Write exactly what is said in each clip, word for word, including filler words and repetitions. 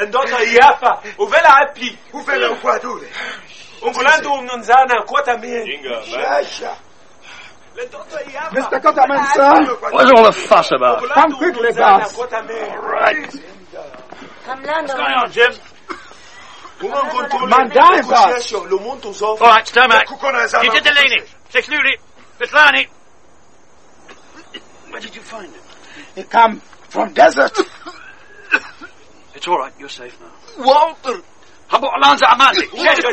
ndoto hii hapa uvela api uvela ukwadule ungulanda umnunzana Quatermain. Shasha. Mister Quatermain, sir. What's all the fuss about? Come quickly, boss. All right. What's going on, Jim? Mandai, boss. All right, stand back. Get to Delaney. Security. Bislani. Where did you find him? He come from desert. It's all right. You're safe now. Walter. Habo Alonso Amandi.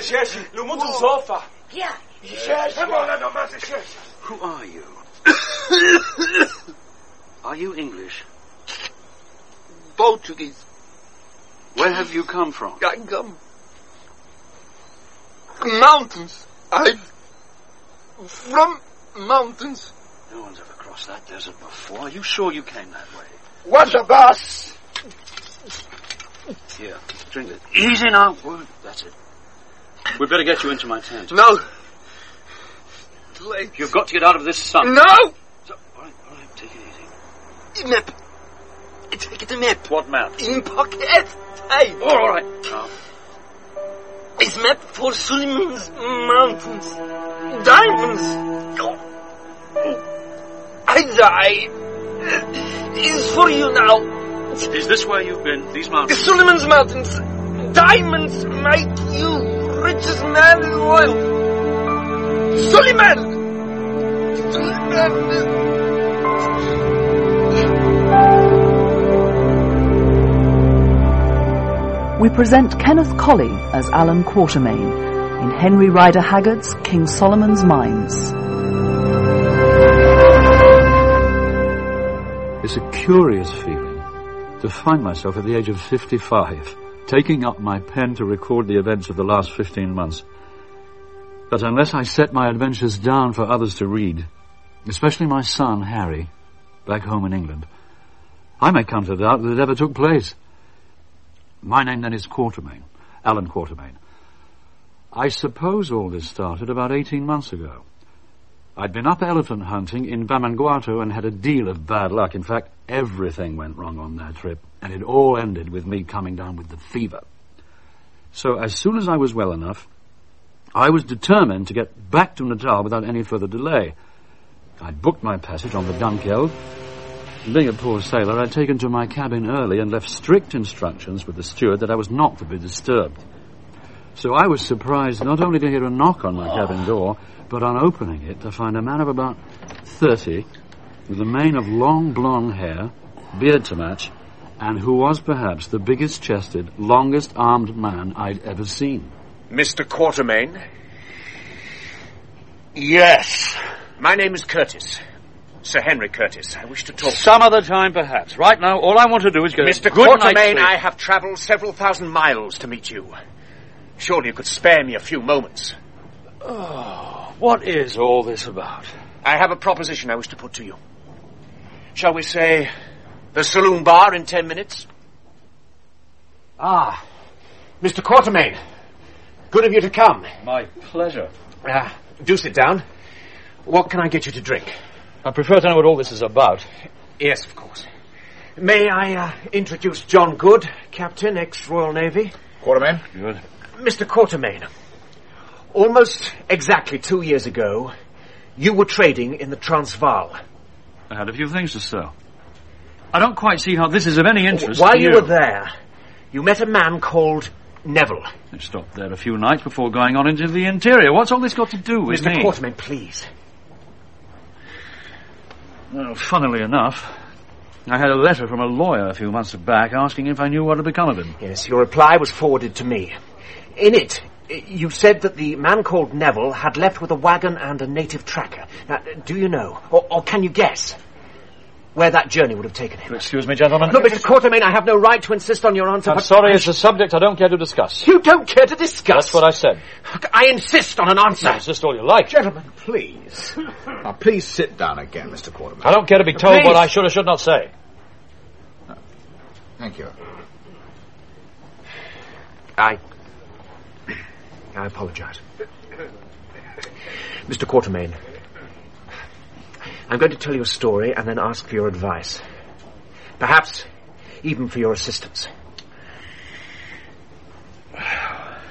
Yeah. Who are you? Are you English? Portuguese. Where have you come from? I come. Mountains. I. From mountains. No one's ever crossed that desert before. Are you sure you came that way? What's the boss? Here, drink it. Easy now. That's it. We'd better get you into my tent. No. Too late. You've got to get out of this sun. No! So, all right, all right, take it easy. Map. Take it a map. What map? In pocket. Hey. Oh, all right. Now. It's map for Suleiman's mountains. Diamonds. Oh. I die. It's for you now. Is this where you've been? These mountains? Suleiman's mountains. Diamonds make you richest man in the world. Suleiman! Suleiman! We present Kenneth Colley as Alan Quatermain in Henry Rider Haggard's King Solomon's Mines. It's a curious feeling to find myself at the age of fifty-five, taking up my pen to record the events of the last fifteen months. But unless I set my adventures down for others to read, especially my son, Harry, back home in England, I may come to doubt that it ever took place. My name then is Quatermain, Alan Quatermain. I suppose all this started about eighteen months ago. I'd been up elephant hunting in Vamanguato and had a deal of bad luck. In fact, everything went wrong on that trip, and it all ended with me coming down with the fever. So as soon as I was well enough, I was determined to get back to Natal without any further delay. I'd booked my passage on the Dunkeld. Being a poor sailor, I'd taken to my cabin early and left strict instructions with the steward that I was not to be disturbed. So I was surprised not only to hear a knock on my cabin door, but on opening it to find a man of about thirty, with a mane of long blonde hair, beard to match, and who was perhaps the biggest-chested, longest-armed man I'd ever seen. Mister Quatermain? Yes. My name is Curtis. Sir Henry Curtis. I wish to talk... Some other time, perhaps. Right now, all I want to do is get Mister a good night's Quatermain, sleep. I have travelled several thousand miles to meet you. Surely you could spare me a few moments. Oh, what is all this about? I have a proposition I wish to put to you. Shall we say the saloon bar in ten minutes? Ah, Mister Quatermain. Good of you to come. My pleasure. Ah, do sit down. What can I get you to drink? I prefer to know what all this is about. Yes, of course. May I uh, introduce John Good, Captain, ex-Royal Navy? Quatermain? Good. Mister Quatermain, almost exactly two years ago, you were trading in the Transvaal. I had a few things to sell. I don't quite see how this is of any interest While to you you were there, you met a man called Neville. I stopped there a few nights before going on into the interior. What's all this got to do with Mister me? Quatermain, please. Well, funnily enough, I had a letter from a lawyer a few months back asking if I knew what had become of him. Yes, your reply was forwarded to me. In it, you said that the man called Neville had left with a wagon and a native tracker. Now, do you know, or, or can you guess, where that journey would have taken him? Excuse me, gentlemen. Look, Mister Quatermain, I have no right to insist on your answer, I'm but... sorry, it's a subject I don't care to discuss. You don't care to discuss? That's what I said. Look, I insist on an answer. No, insist all you like. Gentlemen, please. Now, please sit down again, Mister Quatermain. I don't care to be told Please. what I should or should not say. Thank you. I... I apologize. Mister Quatermain, I'm going to tell you a story and then ask for your advice. Perhaps even for your assistance.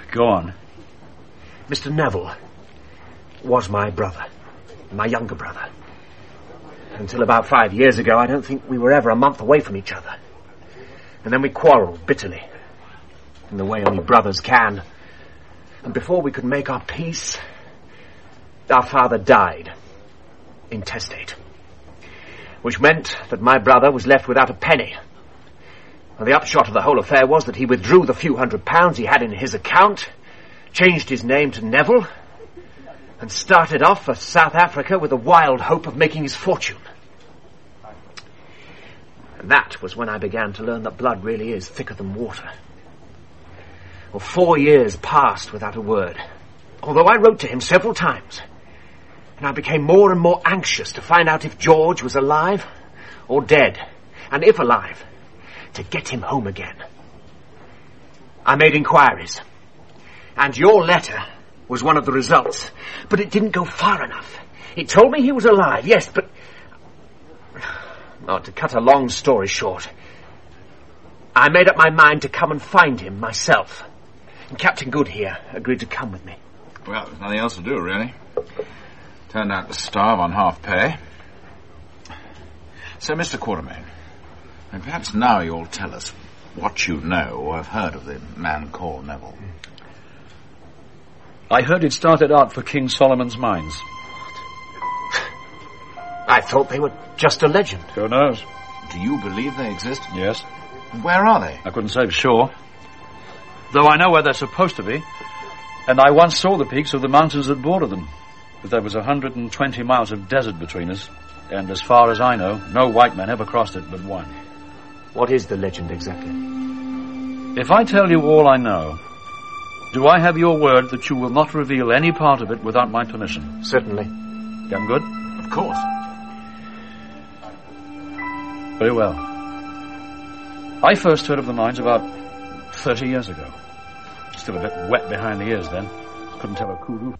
Go on. Mister Neville was my brother, my younger brother. Until about five years ago, I don't think we were ever a month away from each other. And then we quarrelled bitterly, in the way only brothers can. And before we could make our peace, our father died, intestate. Which meant that my brother was left without a penny. And the upshot of the whole affair was that he withdrew the few hundred pounds he had in his account, changed his name to Neville, and started off for South Africa with a wild hope of making his fortune. And that was when I began to learn that blood really is thicker than water. Well, four years passed without a word, although I wrote to him several times. And I became more and more anxious to find out if George was alive or dead, and if alive, to get him home again. I made inquiries, and your letter was one of the results, but it didn't go far enough. It told me he was alive, yes, but... Oh, to cut a long story short, I made up my mind to come and find him myself. And Captain Good here agreed to come with me. Well, there's nothing else to do, really. Turned out to starve on half pay. So, Mister Quatermain, and perhaps now you'll tell us what you know or have heard of the man called Neville. I heard it started out for King Solomon's mines. I thought they were just a legend. Who knows? Do you believe they exist? Yes. Where are they? I couldn't say for sure. Though I know where they're supposed to be. And I once saw the peaks of the mountains that border them. But there was a hundred and twenty miles of desert between us. And as far as I know, no white man ever crossed it but one. What is the legend exactly? If I tell you all I know, do I have your word that you will not reveal any part of it without my permission? Certainly. Damn good? Of course. Very well. I first heard of the mines about thirty years ago. Still a bit wet behind the ears then. Couldn't tell a kudu.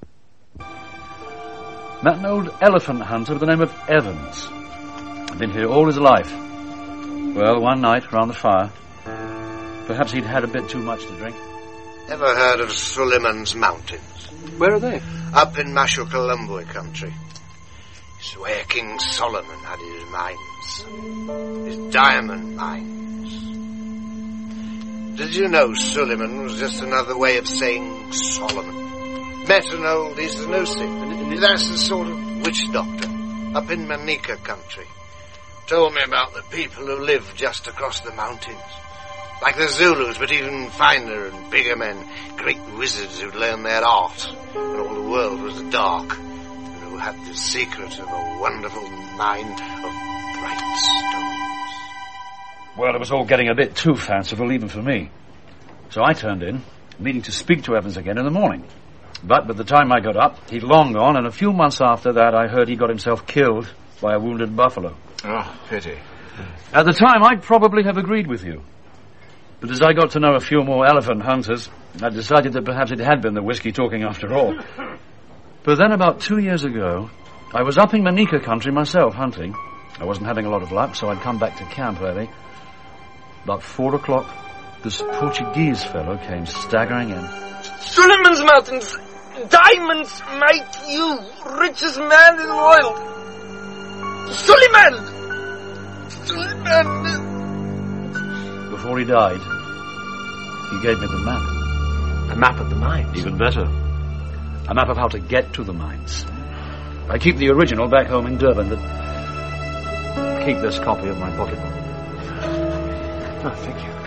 Met an old elephant hunter by the name of Evans. Been here all his life. Well, one night, round the fire, perhaps he'd had a bit too much to drink. Ever heard of Suleiman's Mountains? Where are they? Up in Mashokalumbwe country. It's where King Solomon had his mines. His diamond mines. Did you know Suleiman was just another way of saying Solomon? Met an old Isanusi. That's the sort of witch doctor up in Manika country. Told me about the people who live just across the mountains. Like the Zulus, but even finer and bigger men. Great wizards who'd learned their art when all the world was dark. And who had the secret of a wonderful mine of bright stones. Well, it was all getting a bit too fanciful even for me. So I turned in, meaning to speak to Evans again in the morning. But by the time I got up, he'd long gone, and a few months after that I heard he got himself killed by a wounded buffalo. Oh, pity. At the time, I'd probably have agreed with you. But as I got to know a few more elephant hunters, I decided that perhaps it had been the whiskey talking after all. But then about two years ago, I was up in Manika country myself hunting. I wasn't having a lot of luck, so I'd come back to camp early. About four o'clock, this Portuguese fellow came staggering in. Suleiman's Mountains! Diamonds make you richest man in the world! Suleiman! Suleiman! Before he died, he gave me the map. A map of the mines? Even better. A map of how to get to the mines. I keep the original back home in Durban, but keep this copy of my pocketbook. Oh, thank you.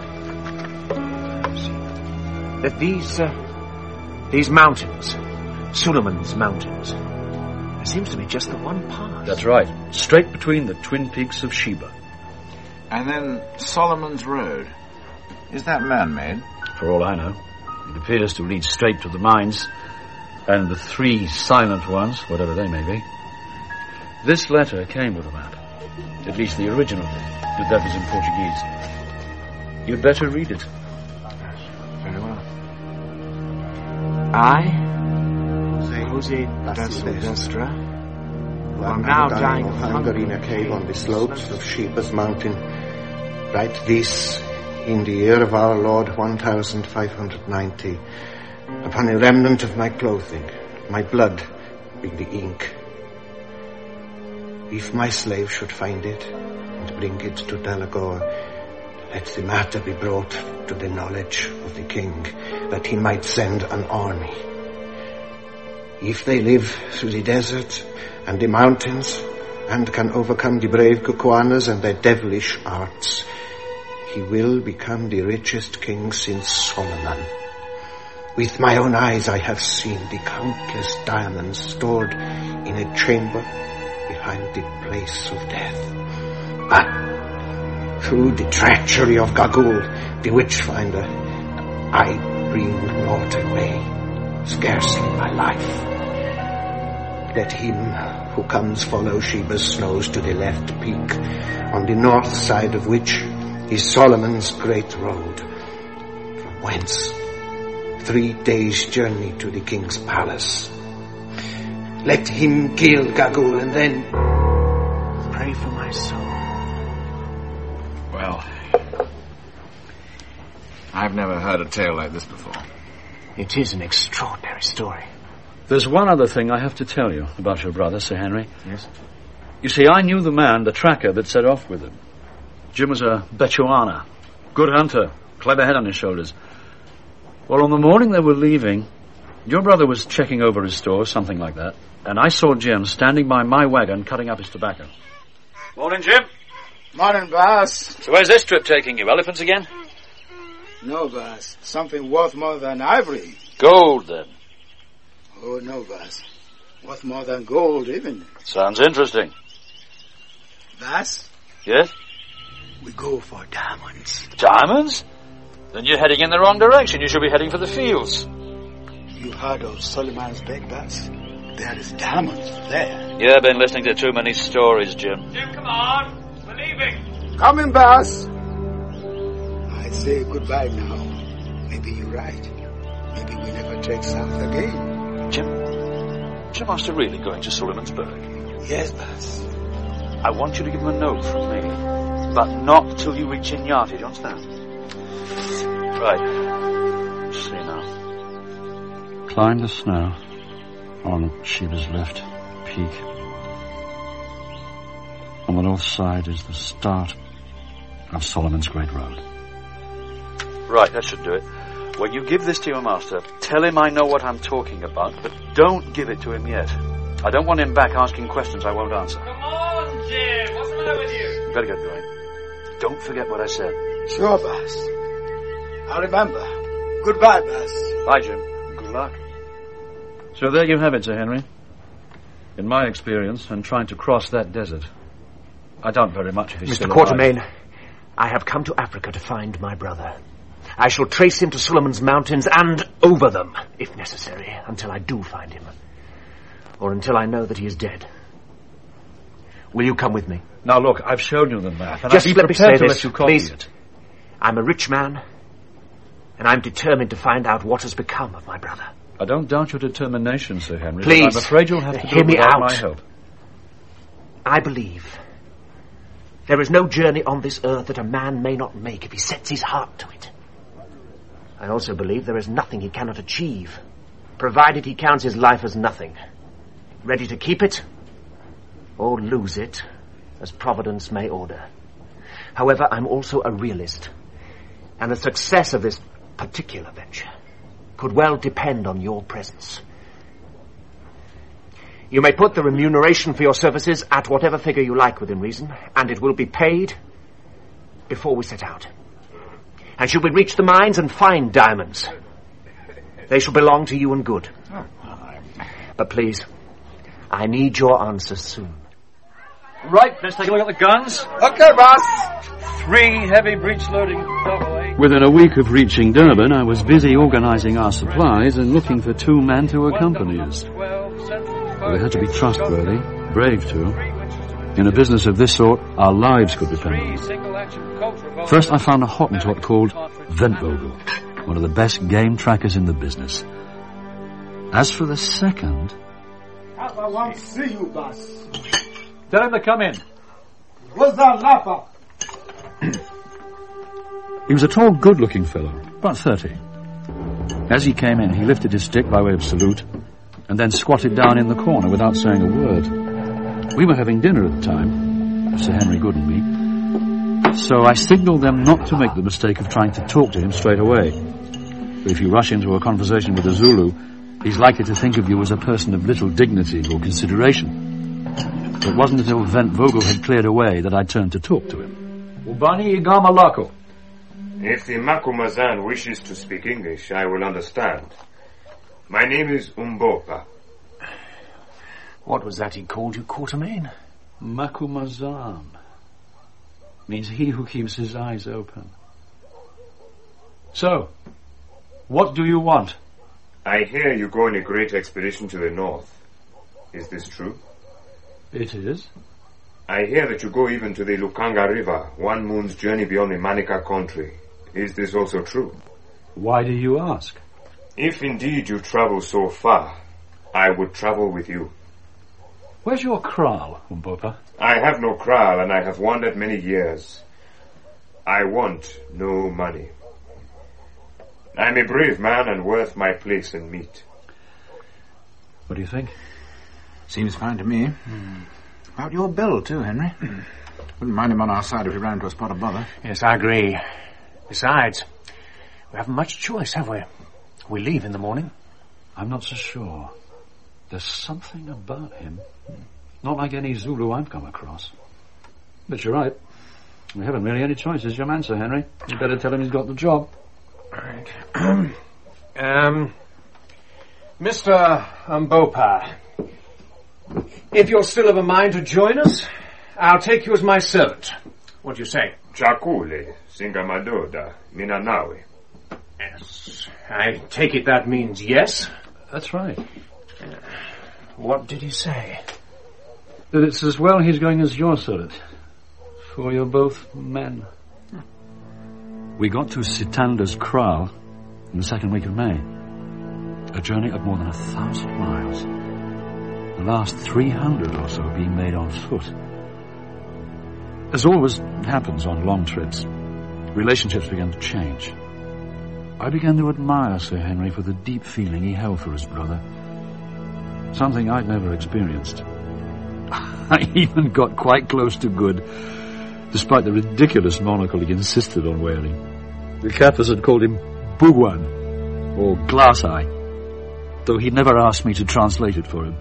That these, uh, these mountains, Suleiman's Mountains, there seems to be just the one path. That's right. Straight between the twin peaks of Sheba. And then Solomon's Road. Is that man-made? For all I know. It appears to lead straight to the mines, and the three silent ones, whatever they may be. This letter came with the map. At least the original, but that was in Portuguese. You'd better read it. Very well. I, Jose da Silvestre, who am now dying of hunger in a cave on the slopes of Sheba's mountain, write this in the year of our Lord one thousand five hundred ninety, upon a remnant of my clothing, my blood being the ink. If my slave should find it and bring it to Delagore, let the matter be brought to the knowledge of the king, that he might send an army. If they live through the desert and the mountains, and can overcome the brave Kukuanas and their devilish arts, he will become the richest king since Solomon. With my own eyes I have seen the countless diamonds stored in a chamber behind the place of death. But through the treachery of Gagul, the witch-finder, I bring naught away, scarcely my life. Let him who comes follow Sheba's snows to the left peak, on the north side of which is Solomon's great road, from whence three days' journey to the king's palace. Let him kill Gagul and then pray for my soul. Well, I've never heard a tale like this before. It is an extraordinary story. There's one other thing I have to tell you about your brother, Sir Henry. Yes? You see, I knew the man, the tracker, that set off with him. Jim was a Bechuana, good hunter, clever head on his shoulders. Well, on the morning they were leaving, your brother was checking over his store, something like that, and I saw Jim standing by my wagon cutting up his tobacco. Morning, Jim. Morning, boss. So where's this trip taking you? Elephants again? No, boss. Something worth more than ivory. Gold, then. Oh, no, boss. Worth more than gold, even. Sounds interesting. Boss? Yes? We go for diamonds. Diamonds? Then you're heading in the wrong direction. You should be heading for the fields. You heard of Solomon's beg, boss? There is diamonds there. Yeah, I've been listening to too many stories, Jim. Jim, come on. We're leaving. Coming, boss. I say goodbye now. Maybe you're right. Maybe we never trek south again. Jim, Jim, are you really going to Solomon'sburg? Yes, boss. I want you to give him a note from me, but not till you reach Inyati, do you understand? Right. See now. Climb the snow on Sheba's left peak. On the north side is the start of Solomon's Great Road. Right, that should do it. When you give this to your master, tell him I know what I'm talking about, but don't give it to him yet. I don't want him back asking questions I won't answer. Come on, Jim. What's the matter with you? You better get going. Don't forget what I said. Sure, boss. I'll remember. Goodbye, boss. Bye, Jim. Good luck. So there you have it, Sir Henry. In my experience, and trying to cross that desert, I doubt very much if he's Mister still Quatermain, alive. I have come to Africa to find my brother. I shall trace him to Solomon's mountains and over them, if necessary, until I do find him. Or until I know that he is dead. Will you come with me? Now look, I've shown you the map, and Just I'd be let me prepared say to this, let you copy please. it. I'm a rich man, and I'm determined to find out what has become of my brother. I don't doubt your determination, Sir Henry, Please, but I'm afraid you'll have to hear do it me without out. my help. I believe there is no journey on this earth that a man may not make if he sets his heart to it. I also believe there is nothing he cannot achieve, provided he counts his life as nothing, ready to keep it or lose it, as Providence may order. However, I'm also a realist, and the success of this particular venture could well depend on your presence. You may put the remuneration for your services at whatever figure you like within reason, and it will be paid before we set out. And should we reach the mines and find diamonds, they shall belong to you and good. But please, I need your answer soon. Right, let's take a look at the guns. Okay, boss. Three heavy breech-loading double-A. Within a week of reaching Durban, I was busy organising our supplies and looking for two men to accompany us. They had to be trustworthy, brave too. In a business of this sort, our lives could depend on it. First, I found a Hottentot called Ventvogel, one of the best game trackers in the business. As for the second... I want to see you, boss. Tell him to come in. What's that, Lapa? He was a tall, good-looking fellow, about thirty. As he came in, he lifted his stick by way of salute, and then squatted down in the corner without saying a word. We were having dinner at the time, Sir Henry Good and me, so I signalled them not to make the mistake of trying to talk to him straight away. But if you rush into a conversation with a Zulu, he's likely to think of you as a person of little dignity or consideration. It wasn't until Vent Vogel had cleared away that I turned to talk to him. Ubani Igama Lako. If the Macumazan wishes to speak English, I will understand. My name is Umbopa. What was that he called you, Quatermain? Macumazan. Means he who keeps his eyes open. So, what do you want? I hear you go on a great expedition to the north. Is this true? It is. I hear that you go even to the Lukanga River, one moon's journey beyond the Manica country. Is this also true? Why do you ask? If indeed you travel so far, I would travel with you. Where's your kraal, Umbopa? I have no kraal, and I have wandered many years. I want no money. I'm a brave man and worth my place and meat. What do you think? Seems fine to me. Mm. About your bill, too, Henry. Wouldn't mind him on our side if he ran into a spot of bother. Yes, I agree. Besides, we haven't much choice, have we? We leave in the morning. I'm not so sure. There's something about him. Not like any Zulu I've come across. But you're right. We haven't really any choice. It's your man, Sir Henry. You better tell him he's got the job. Right. um, Mister Umbopa, if you're still of a mind to join us, I'll take you as my servant. What do you say? Chakule, Singamadoda, Minanawi. Yes. I take it that means yes? That's right. Uh, what did he say? That it's as well he's going as your servant. For you're both men. We got to Sitanda's kraal in the second week of May. A journey of more than a thousand miles. The last three hundred or so being made on foot. As always happens on long trips, relationships began to change. I began to admire Sir Henry for the deep feeling he held for his brother. Something I'd never experienced. I even got quite close to Good, despite the ridiculous monocle he insisted on wearing. The Kaffirs had called him Bugwan, or Glass Eye, though he'd never asked me to translate it for him.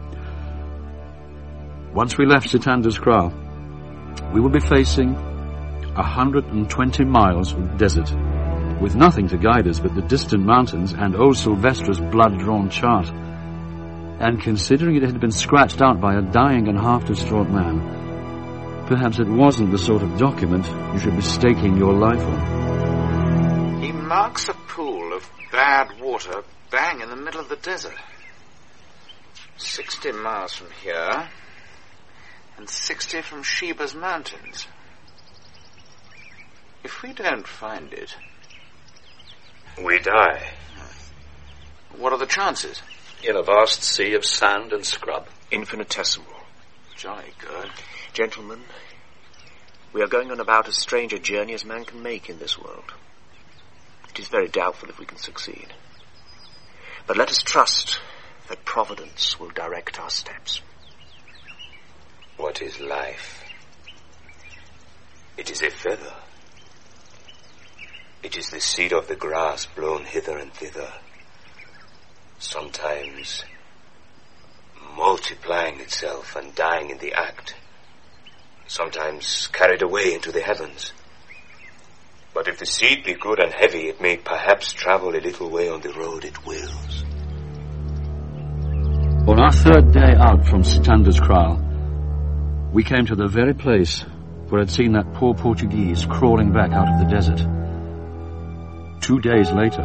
Once we left Sitanda's kraal, we would be facing a hundred and twenty miles of desert, with nothing to guide us but the distant mountains and old Sylvester's blood-drawn chart. And considering it had been scratched out by a dying and half-distraught man, perhaps it wasn't the sort of document you should be staking your life on. He marks a pool of bad water bang in the middle of the desert. Sixty miles from here, and sixty from Sheba's mountains. If we don't find it, we die. What are the chances? In a vast sea of sand and scrub. Infinitesimal. Jolly good. Gentlemen, we are going on about as strange a journey as man can make in this world. It is very doubtful if we can succeed. But let us trust that Providence will direct our steps. What is life? It is a feather. It is the seed of the grass blown hither and thither, sometimes multiplying itself and dying in the act, sometimes carried away into the heavens. But if the seed be good and heavy, it may perhaps travel a little way on the road it wills. On our third day out from Sitanda's kraal, we came to the very place where I'd seen that poor Portuguese crawling back out of the desert. Two days later,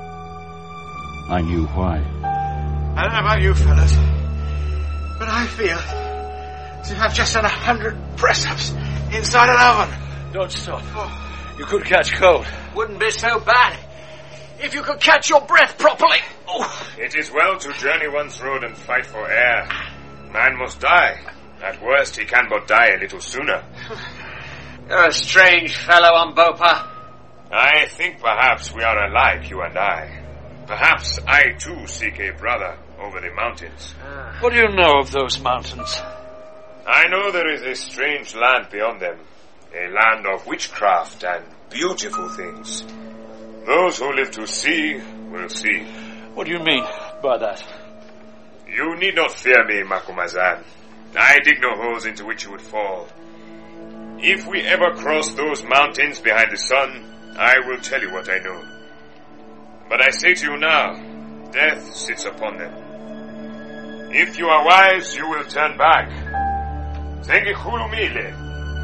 I knew why. I don't know about you fellas, but I feel as if I've just done a hundred press-ups inside an oven. Don't stop. Oh. You could catch cold. Wouldn't be so bad if you could catch your breath properly. Oh. It is well to journey one's road and fight for air. Man must die. At worst, he can but die a little sooner. You're a strange fellow, Umbopa. I think perhaps we are alike, you and I. Perhaps I too seek a brother over the mountains. What do you know of those mountains? I know there is a strange land beyond them. A land of witchcraft and beautiful things. Those who live to see will see. What do you mean by that? You need not fear me, Macumazahn. I dig no holes into which you would fall. If we ever cross those mountains behind the sun, I will tell you what I know. But I say to you now, death sits upon them. If you are wise, you will turn back. Zengikhulumile.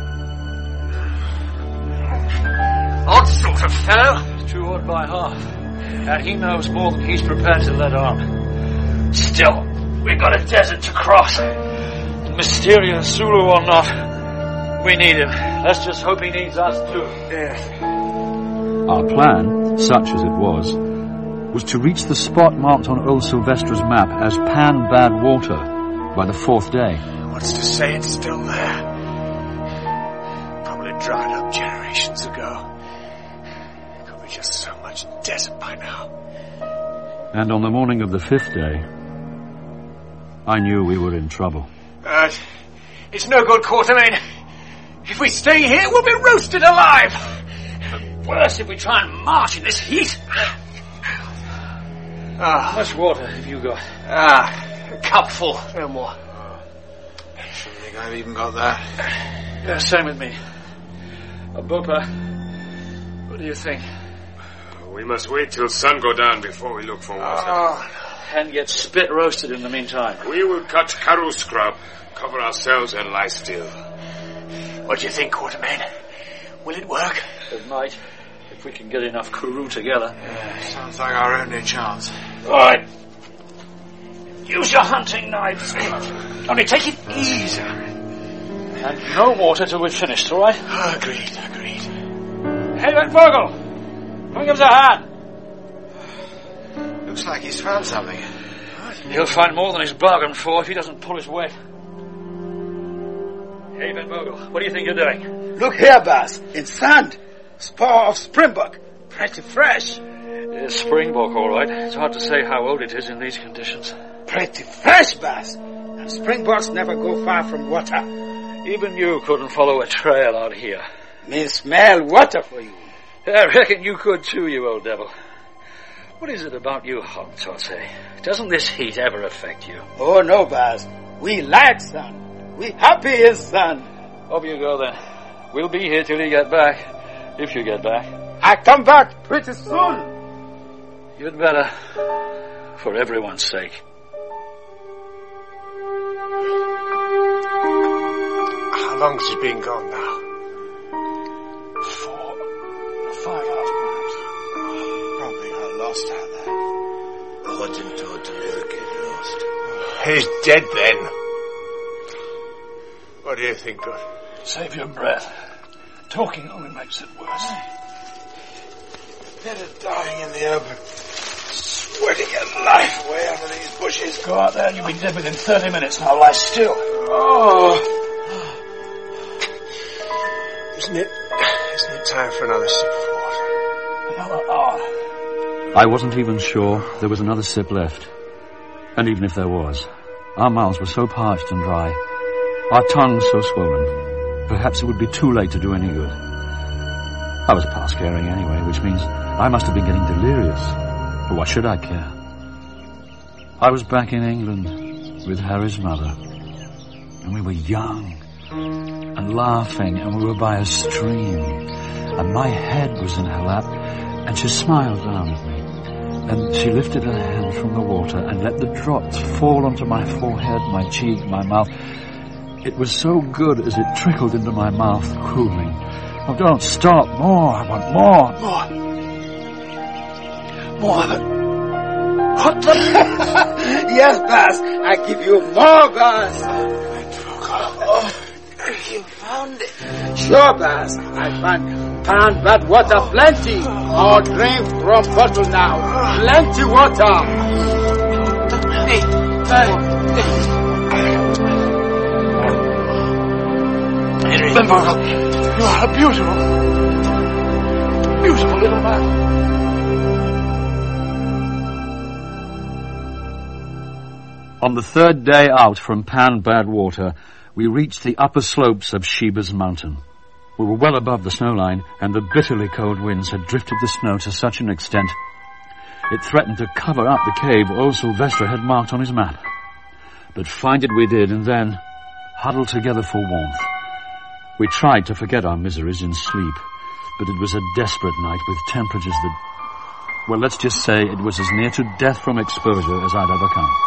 Odd sort of fellow. Too odd by half. And he knows more than he's prepared to let on. Still, we've got a desert to cross. Mysterious Zulu or not, we need him. Let's just hope he needs us too. Yes. Our plan, such as it was, was to reach the spot marked on old Sylvestra's map as Pan Bad Water by the fourth day. What's to say it's still there? Probably dried up generations ago. Could be just so much desert by now. And on the morning of the fifth day, I knew we were in trouble. Uh, it's no good, Quatermain. If we stay here, we'll be roasted alive. Worse if we try and march in this heat. Ah. How much water have you got? Ah, a cupful, no more. Oh. I shouldn't think I've even got that. Yeah, same with me. Abopa, what do you think? We must wait till sun go down before we look for water. Oh. And get spit roasted in the meantime. We will cut Karoo scrub, cover ourselves and lie still. What do you think, Quatermain? Will it work? It might, if we can get enough Karoo together. Yeah, sounds like our only chance. All right. Use your hunting knives. Only take it easy. And no water till we've finished, all right? Oh, agreed, agreed. Hey, Van Vogel! Come and give us a hand. Looks like he's found something. He'll find more than he's bargained for if he doesn't pull his weight. Hey, Van Vogel, what do you think you're doing? Look here, Bass. In sand. Spar of springbok. Pretty fresh. It's springbok, all right. It's hard to say how old it is in these conditions. Pretty fresh, Bass. And springboks never go far from water. Even you couldn't follow a trail out here. Me smell water for you. I reckon you could too, you old devil. What is it about you, Hogtose? Doesn't this heat ever affect you? Oh, no, Bass. We like sun. We happy in sun. Off you go, then. We'll be here till you get back. If you get back. I come back pretty soon. You'd better. For everyone's sake. How long's he been gone now? Four, five hours perhaps. Probably got lost out there. I wasn't taught to never get lost. He's dead then. What do you think, God? Save your breath. Talking only makes it worse. Better dying in the open. Sweating your life away under these bushes. Go out there and you'll be dead within thirty minutes. Now lie still. Oh. Isn't it, isn't it time for another sip of water? Another hour. I wasn't even sure there was another sip left. And even if there was, our mouths were so parched and dry, our tongues so swollen, perhaps it would be too late to do any good. I was past caring anyway, which means I must have been getting delirious. But what should I care? I was back in England with Harry's mother, and we were young and laughing, and we were by a stream, and my head was in her lap, and she smiled down at me, and she lifted her hand from the water and let the drops fall onto my forehead, my cheek, my mouth. It was so good as it trickled into my mouth, cooling. Oh, don't stop. More. I want more. More. More of it. What the? Yes, Bass. I give you more, Bass. Oh, you found it. Sure, Bass. I find pan bad water plenty. All drink from bottle now. Plenty water. Hey, hey. Henry. Van Vogel, you are beautiful. Beautiful little man. On the third day out from Pan Badwater, we reached the upper slopes of Sheba's mountain. We were well above the snow line, and the bitterly cold winds had drifted the snow to such an extent it threatened to cover up the cave old Sylvester had marked on his map. But find it we did, and then, huddled together for warmth, we tried to forget our miseries in sleep, but it was a desperate night with temperatures that, well, let's just say it was as near to death from exposure as I'd ever come.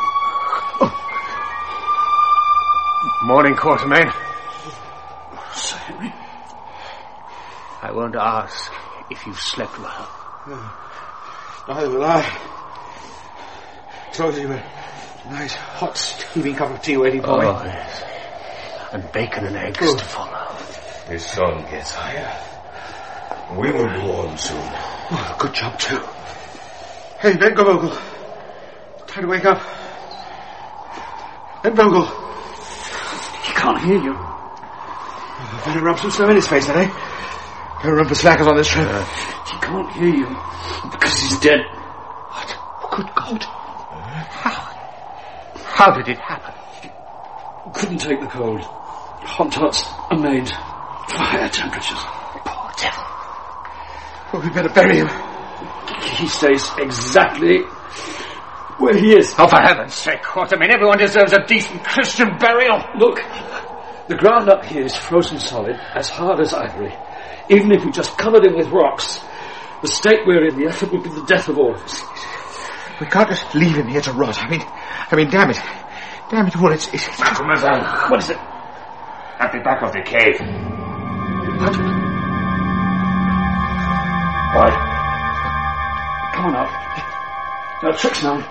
Morning, Quatermain. Sir Henry? I won't ask if you've slept well. No. Neither will I. Told you a nice, hot, steaming cup of tea waiting for oh, me. Yes. And bacon and eggs Good. to follow. The sun gets higher. We will go on soon. Oh, good job, too. Hey, Vengervogel. Time to wake up. Vengervogel. He can't hear you. Oh, better rub some snow in his face, then, eh? No room for slackers on this trip. Uh, he can't hear you because he's dead. What? Oh, good God. How? How did it happen? Couldn't take the cold. Hot tots are made for higher temperatures. Poor devil. Well, we better bury him. He stays exactly where he is. Oh, for heaven's sake, Quatermain, everyone deserves a decent Christian burial. Look, the ground up here is frozen solid, as hard as ivory. Even if we just covered him with rocks, the state we're in, the effort would be the death of all of us. We can't just leave him here to rot. I mean, I mean, damn it. Damn it all, it's... it's Macumazahn. What is it? At the back of the cave. What? Why? Come on out. No tricks now.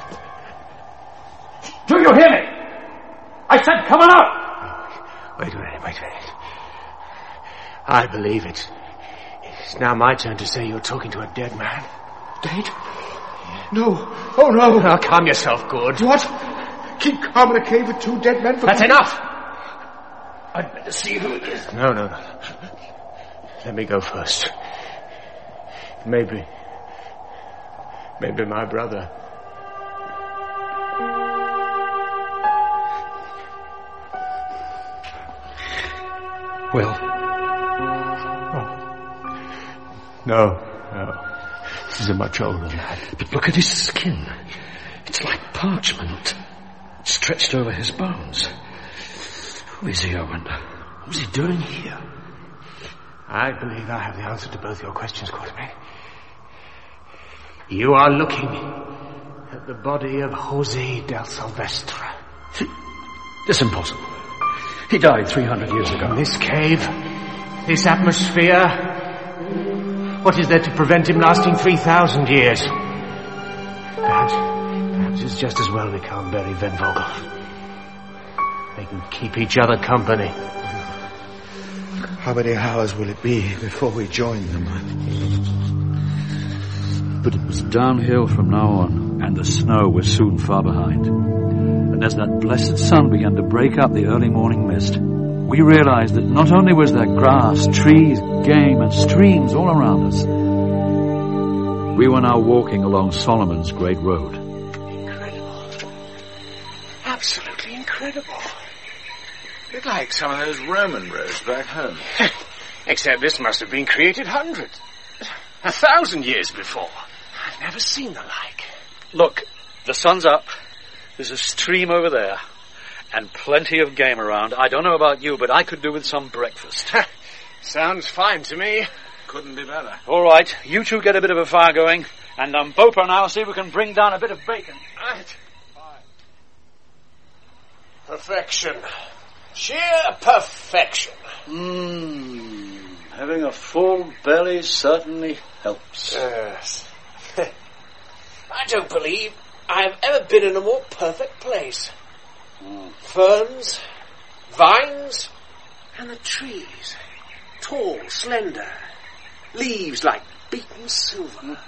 Do you hear me? I said come on out! Wait a minute, wait a minute. I believe it. It's now my turn to say you're talking to a dead man. Dead? No. Oh, no. Now, calm yourself, Good. What? Keep calm in a cave with two dead men for... That's enough! I'd better see who it is. No, no, no. Let me go first. Maybe... Maybe my brother. Well... No, no. This is a much older lad. But look at his skin. It's like parchment, stretched over his bones. Who is he, I wonder? What's he doing here? I believe I have the answer to both your questions, Quatermain. You are looking at the body of Jose del Silvestre. That's impossible. He died three hundred years ago. In this cave, this atmosphere... What is there to prevent him lasting three thousand years? Perhaps, perhaps it's just as well we can't bury Venvogel. They can keep each other company. How many hours will it be before we join them? But it was downhill from now on, and the snow was soon far behind. And as that blessed sun began to break up the early morning mist, we realized that not only was there grass, trees, game, and streams all around us, we were now walking along Solomon's Great Road. Incredible. Absolutely incredible. A bit like some of those Roman roads back home. Except this must have been created hundreds, a thousand years before. I've never seen the like. Look, the sun's up. There's a stream over there. And plenty of game around. I don't know about you, but I could do with some breakfast. Sounds fine to me. Couldn't be better. All right, you two get a bit of a fire going, and um, Bopa and I'll see if we can bring down a bit of bacon. Right. Perfection. Sheer perfection. Mmm. Having a full belly certainly helps. Yes. I don't believe I've ever been in a more perfect place. Mm. Ferns, vines, and the trees. Tall, slender, leaves like beaten silver.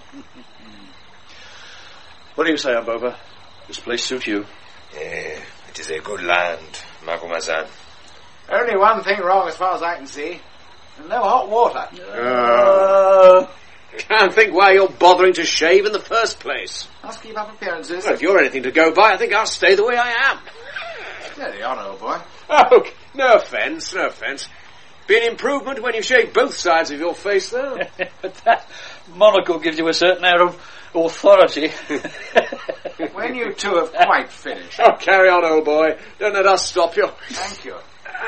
What do you say, Boba? This place suits you? Yeah, it is a good land, Macumazahn. Only one thing wrong as far as I can see. And no hot water. Uh, can't think why you're bothering to shave in the first place. Must keep up appearances. Well, if you're anything to go by, I think I'll stay the way I am. Steady on, old boy. Oh, no offence, no offence. Be an improvement when you shave both sides of your face, though. But that monocle gives you a certain air of authority. When you two have quite finished. Oh, carry on, old boy. Don't let us stop you. Thank you.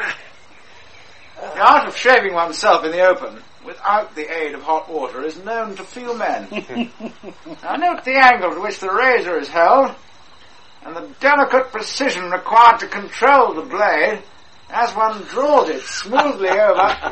The art of shaving oneself in the open without the aid of hot water is known to few men. Now note the angle to which the razor is held and the delicate precision required to control the blade as one draws it smoothly over.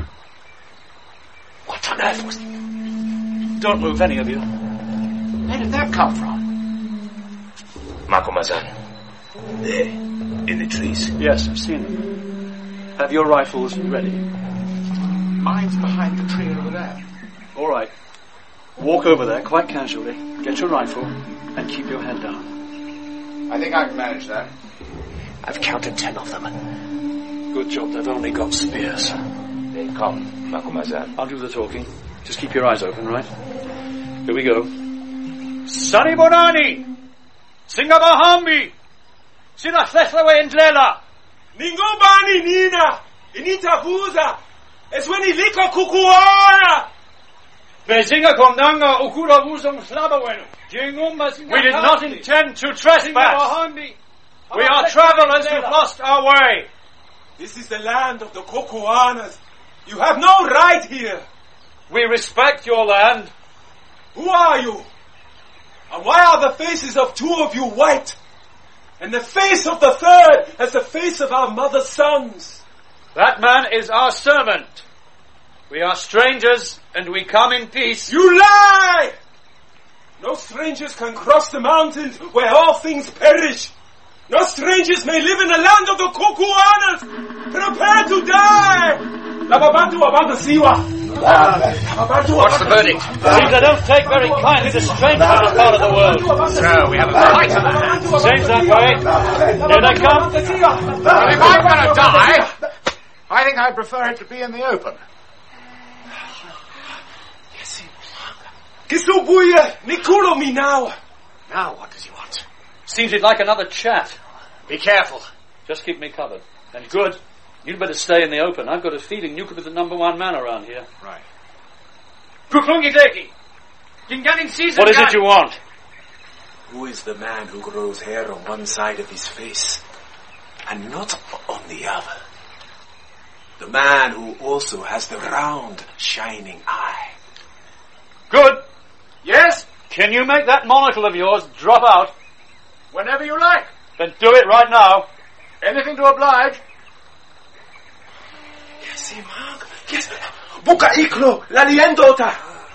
What on earth was... Don't move, any of you. Where did that come from? Macumazahn. There, in the trees. Yes, I've seen them. Have your rifles ready? Mine's behind the tree over there. All right. Walk over there quite casually, get your rifle, and keep your head down. I think I can manage that. I've counted ten of them. Good job, they've only got spears. They come, Macumazahn. I'll do the talking. Just keep your eyes open, right? Here we go. Sani Bonani! Singabahambi! Sina Thethlewe Ndlela! Ningobani Nina! Initavuza! Esweni liko kukuana! Bezinga Kondanga Ukura Wuzum Slabawenu! We did not intend to trespass! We are travelers who've lost our way! This is the land of the Kokoanas. You have no right here. We respect your land. Who are you? And why are the faces of two of you white? And the face of the third as the face of our mother's sons? That man is our servant. We are strangers and we come in peace. You lie! No strangers can cross the mountains where all things perish. No strangers may live in the land of the Kokoanas. Prepare to die! Lababantu Abanta Siwa. What's the verdict? Seems I don't take very kindly to strangers in this part of the world. So, we have a fight on our hands. Seems that way. Here they come. Well, if I'm going to die, I think I'd prefer it to be in the open. Kisubuya Nikulo Minawa. Now, what does he want? Seems he'd like another chat. Be careful. Just keep me covered. And good. You'd better stay in the open. I've got a feeling you could be the number one man around here. Right. What is it you want? Who is the man who grows hair on one side of his face and not on the other? The man who also has the round, shining eye. Good. Yes? Can you make that monocle of yours drop out? Whenever you like. Then do it right now. Anything to oblige. Yes, Mark. Yes. Buka iklo, laliendota.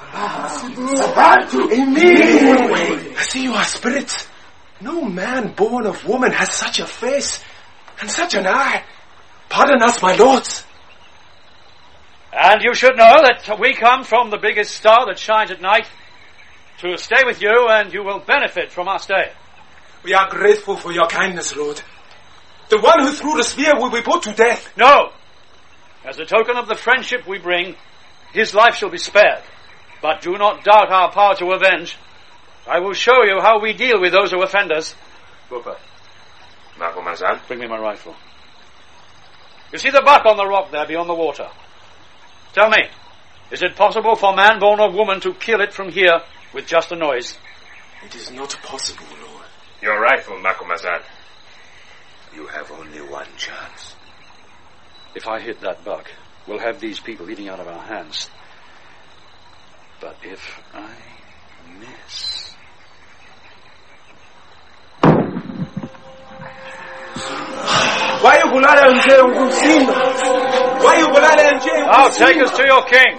Immediately. I see you are spirits. No man born of woman has such a face and such an eye. Pardon us, my lords. And you should know that we come from the biggest star that shines at night to stay with you, and you will benefit from our stay. We are grateful for your kindness, Lord. The one who threw the spear will be put to death. No. As a token of the friendship we bring, his life shall be spared. But do not doubt our power to avenge. I will show you how we deal with those who offend us. Buka. Macumazahn. Bring me my rifle. You see the buck on the rock there beyond the water? Tell me, is it possible for man born of woman to kill it from here with just a noise? It is not possible, Lord. Your rifle, Macumazahn. You have only one chance. If I hit that buck, we'll have these people eating out of our hands. But if I miss... Why you gulala nje ungusini? Why you gulala nje ungusini? Now take us to your king.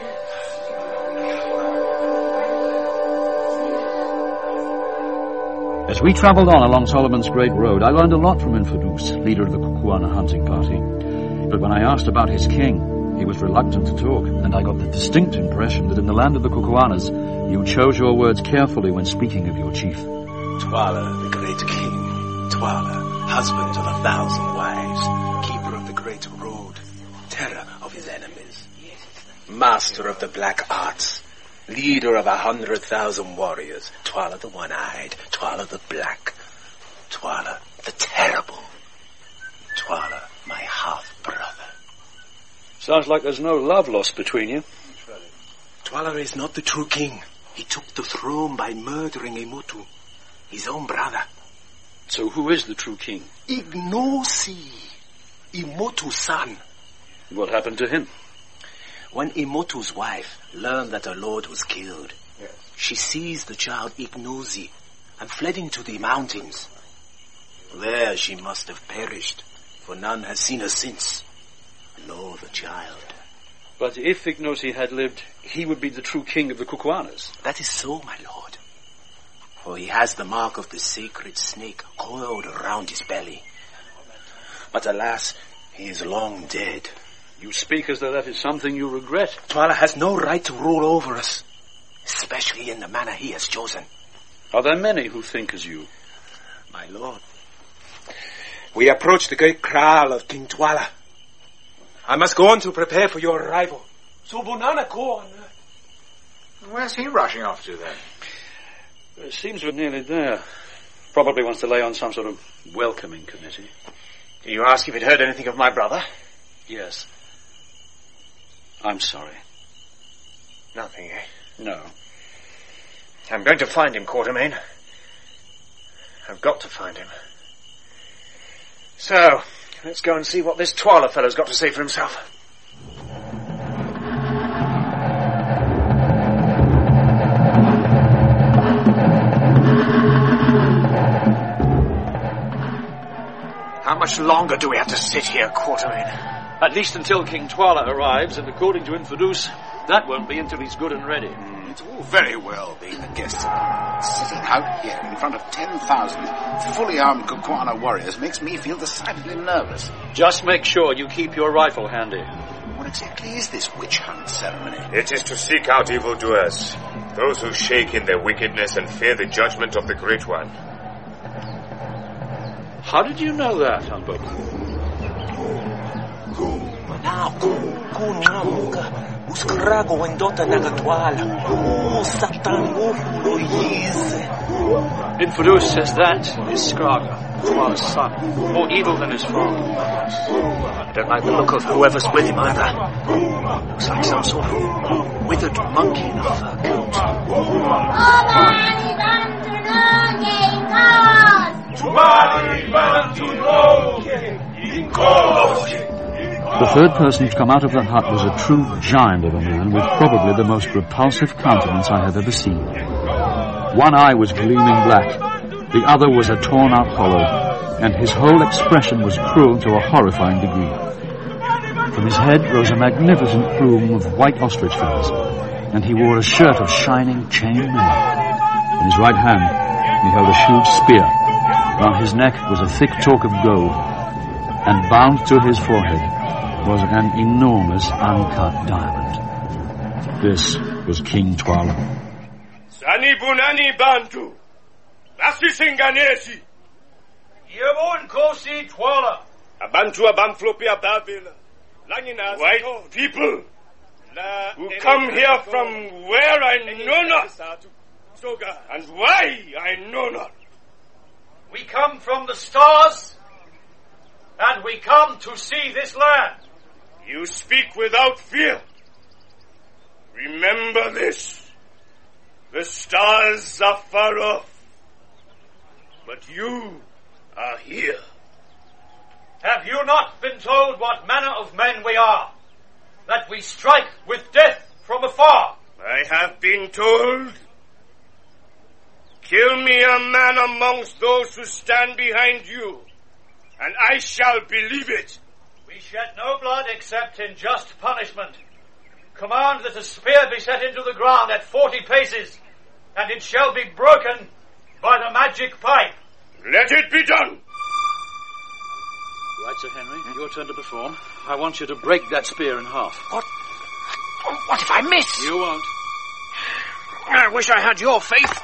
As we travelled on along Solomon's Great Road, I learned a lot from Infidus, leader of the Kukuana hunting party. But when I asked about his king, he was reluctant to talk, and I got the distinct impression that in the land of the Kukuanas, you chose your words carefully when speaking of your chief. Twala, the great king. Twala, husband of a thousand wives, keeper of the great road, terror of his enemies. master of the black arts, leader of a hundred thousand warriors, Twala the One-Eyed, Twala the Black, Twala the Terrible, Twala my half-brother. Sounds like there's no love lost between you. Twala is not the true king. He took the throne by murdering Emotu, his own brother. So who is the true king? Ignosi, Emotu's son. What happened to him? When Emotu's wife learned that her lord was killed, yes. she seized the child Ignosi and fled into the mountains. There she must have perished, for none has seen her since, nor the child. But if Ignosi had lived, he would be the true king of the Kukuanas. That is so, my lord. For he has the mark of the sacred snake coiled around his belly. But alas, he is long dead. You speak as though that is something you regret. Twala has no right to rule over us, especially in the manner he has chosen. Are there many who think as you? My lord, we approach the great kraal of King Twala. I must go on to prepare for your arrival. So Bunana, go on. Where's he rushing off to, then? It seems we're nearly there. Probably wants to lay on some sort of welcoming committee. Do you ask if he'd heard anything of my brother? Yes. I'm sorry. Nothing, eh? No. I'm going to find him, Quatermain. I've got to find him. So, let's go and see what this Twala fellow's got to say for himself. How much longer do we have to sit here, Quatermain? At least until King Twala arrives, and according to Infidus, that won't be until he's good and ready. Mm, it's all very well being the guest of honor. Sitting out here in front of ten thousand fully armed Kukuana warriors makes me feel decidedly nervous. Just make sure you keep your rifle handy. What exactly is this witch hunt ceremony? It is to seek out evildoers, those who shake in their wickedness and fear the judgment of the Great One. How did you know that, Unboku? Infidus says that is Skraga, Twala's son, more evil than his father. I don't like the look of whoever's with him either. Looks like some sort of withered monkey in a fur coat. The third person to come out of the hut was a true giant of a man with probably the most repulsive countenance I have ever seen. One eye was gleaming black, the other was a torn-out hollow, and his whole expression was cruel to a horrifying degree. From his head rose a magnificent plume of white ostrich feathers, and he wore a shirt of shining chain mail. In his right hand he held a huge spear. Round his neck was a thick chalk of gold, and bound to his forehead was an enormous uncut diamond. This was King Twala. Sani bunani bantu, nasi singanesi. Yevon kosi Twala. Abantu abamflopi ababila. White people who come here from where I know not, and why I know not. We come from the stars, and we come to see this land. You speak without fear. Remember this. The stars are far off, but you are here. Have you not been told what manner of men we are? That we strike with death from afar? I have been told. Kill me a man amongst those who stand behind you, and I shall believe it. We shed no blood except in just punishment. Command that a spear be set into the ground at forty paces, and it shall be broken by the magic pipe. Let it be done. Right, Sir Henry, your turn to perform. I want you to break that spear in half. What? What if I miss? You won't. I wish I had your faith.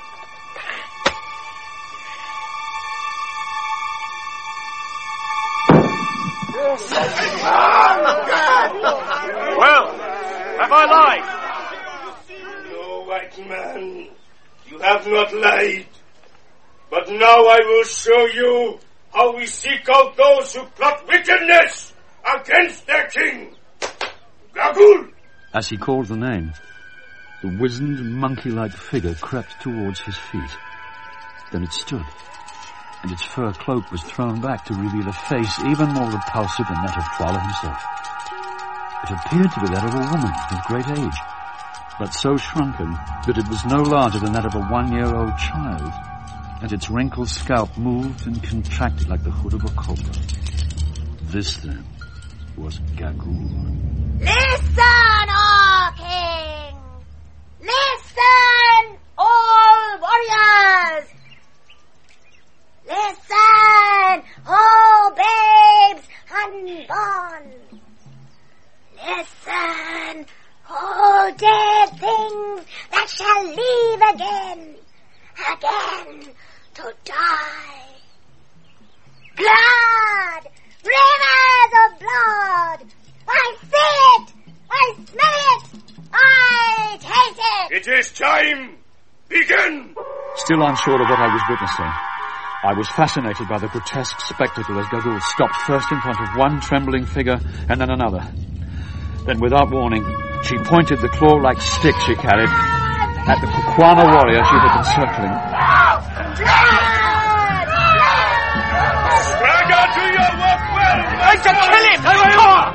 Well, Have I lied? No, white man, you have not lied. But now I will show you how we seek out those who plot wickedness against their king. Gagul! As he called the name, the wizened, monkey-like figure crept towards his feet. Then it stood, and its fur cloak was thrown back to reveal a face even more repulsive than that of Fuala himself. It appeared to be that of a woman of great age, but so shrunken that it was no larger than that of a one-year-old child, and its wrinkled scalp moved and contracted like the hood of a cobra. This, then, was Gagul. Listen, O king! Listen, all warriors! Listen, O babes unborn! Listen, O dead things that shall live again, again to die. Blood! Rivers of blood! I see it! I smell it! I taste it! It is time! Begin! Still unsure of what I was witnessing, I was fascinated by the grotesque spectacle as Gagul stopped first in front of one trembling figure and then another. Then, without warning, she pointed the claw-like stick she carried at the Kukuana warrior she had been circling. Raga, do your work well! I can kill him! There we are!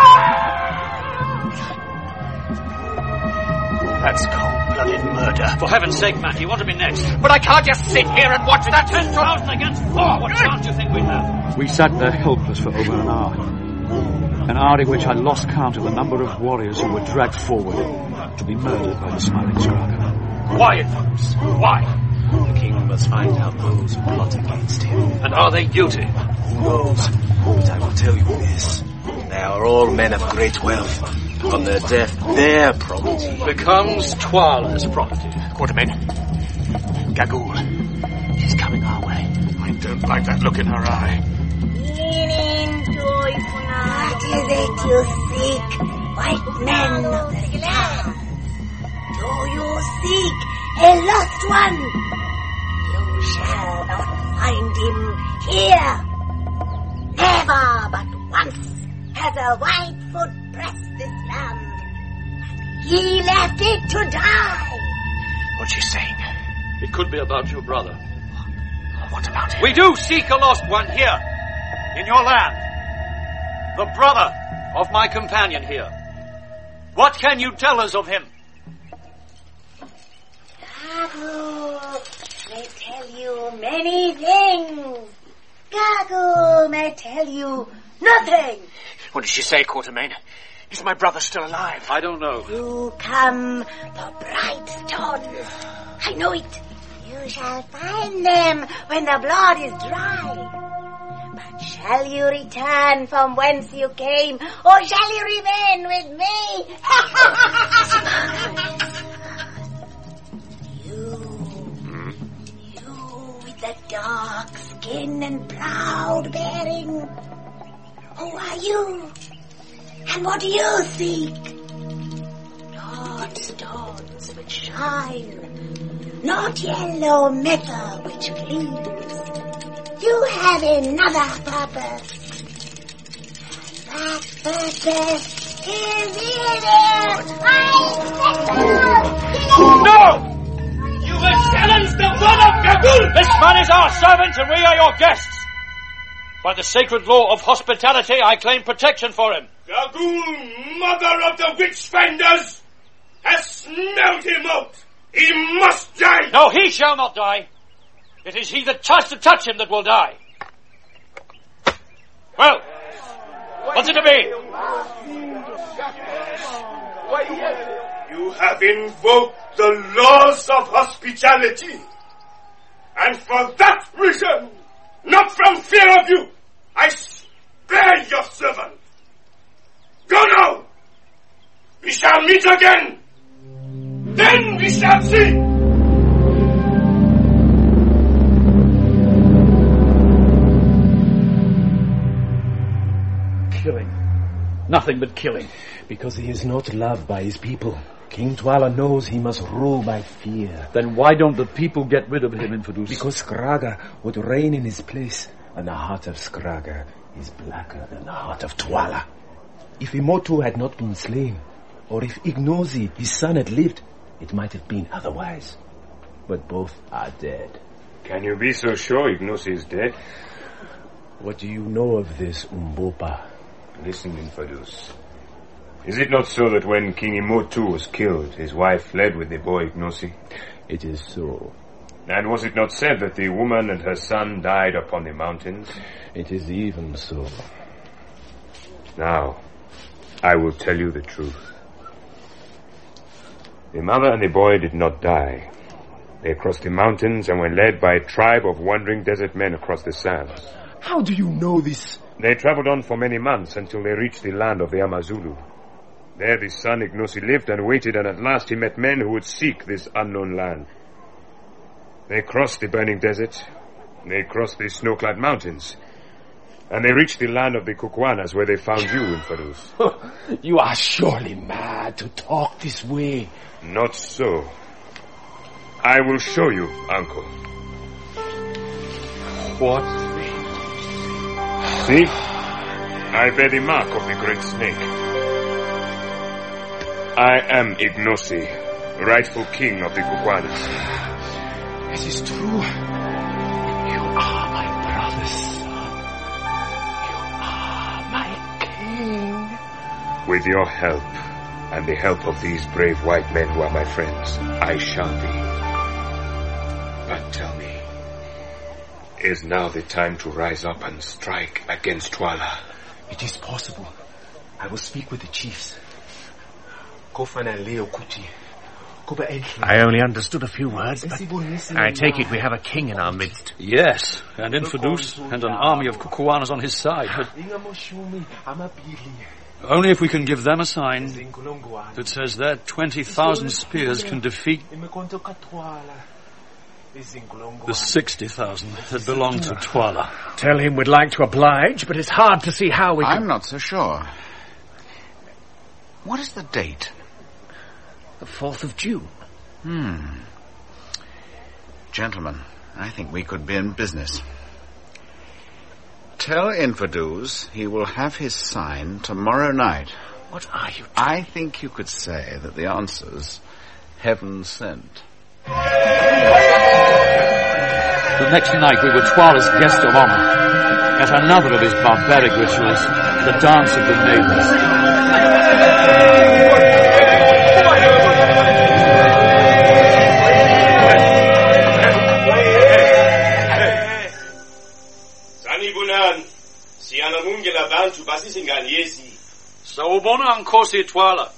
That's cold-blooded murder. For heaven's sake, Matthew, what to be next? But I can't just sit here and watch that. Ten thousand against four. What chance do you think we have? We sat there helpless for over an hour. An hour in which I lost count of the number of warriors who were dragged forward to be murdered by the Smiling Scragga. Why, folks? Why? The king must find out those who plot against him. And are they guilty? Who knows? But I will tell you this. They are all men of great wealth. On their death, their property becomes Tuala's property. Quatermain. Gagul. She's coming our way. I don't like that look in her eye. Lean in, Joyfuna. What is it you seek, white men of the stars? Do you seek a lost one? You shall not find him here. Never but once has a Whitefoot pressed this land. He left it to die. What's she saying? It could be about your brother. What about him? We do seek a lost one here, in your land. The brother of my companion here. What can you tell us of him? Gagul may tell you many things. Gagul may tell you nothing. What did she say, Quatermain? Is my brother still alive? I don't know. You come the bright stones. I know it. You shall find them when the blood is dry. But shall you return from whence you came, or shall you remain with me? you, you with the dark skin and proud bearing. Who are you? And what do you seek? Not stones which shine, not yellow metal which gleams. You have another purpose. That purpose is evil. I No! You have challenged the blood of Gagul! This man is our servant and we are your guests. By the sacred law of hospitality, I claim protection for him. Gagul, mother of the witch-finders, has smelled him out. He must die. No, he shall not die. It is he that tries to touch him that will die. Well, what's it to be? You have invoked the laws of hospitality. And for that reason, not from fear of you, I spare your servant. Go now. We shall meet again. Then we shall see. Killing. Nothing but killing. Because he is not loved by his people. King Twala knows he must rule by fear. Then why don't the people get rid of him, Infidus? Because Skraga would reign in his place, and the heart of Skraga is blacker than the heart of Twala. If Imotu had not been slain, or if Ignosi, his son, had lived, it might have been otherwise. But both are dead. Can you be so sure Ignosi is dead? What do you know of this, Umbopa? Listen, Infidus. Is it not so that when King Imotu was killed, his wife fled with the boy Ignosi? It is so. And was it not said that the woman and her son died upon the mountains? It is even so. Now, I will tell you the truth. The mother and the boy did not die. They crossed the mountains and were led by a tribe of wandering desert men across the sands. How do you know this? They traveled on for many months until they reached the land of the Amazulu. There the son Ignosi lived and waited, and at last he met men who would seek this unknown land. They crossed the burning desert. They crossed the snow-clad mountains. And they reached the land of the Kukuanas, where they found you, Infidus. You are surely mad to talk this way. Not so. I will show you, uncle. What? See? I bear the mark of the great snake. I am Ignosi, rightful king of the Kukuanas. It is true. You are my brother's son. You are my king. With your help, and the help of these brave white men who are my friends, I shall be. But tell me, is now the time to rise up and strike against Twala? It is possible. I will speak with the chiefs. I only understood a few words, but I take it we have a king in our midst. Yes, and Infidus, and an army of Kukuanas on his side. But only if we can give them a sign that says their twenty thousand spears can defeat the sixty thousand that belong to Twala. Tell him we'd like to oblige, but it's hard to see how we can... I'm not so sure. What is the date? The fourth of June. Hmm. Gentlemen, I think we could be in business. Tell Infidus he will have his sign tomorrow night. What are you... I think you could say that the answer's heaven sent. The next night we were Twala's guest of honor. At another of his barbaric rituals, the dance of the maidens. Saubona Ankosi Twala.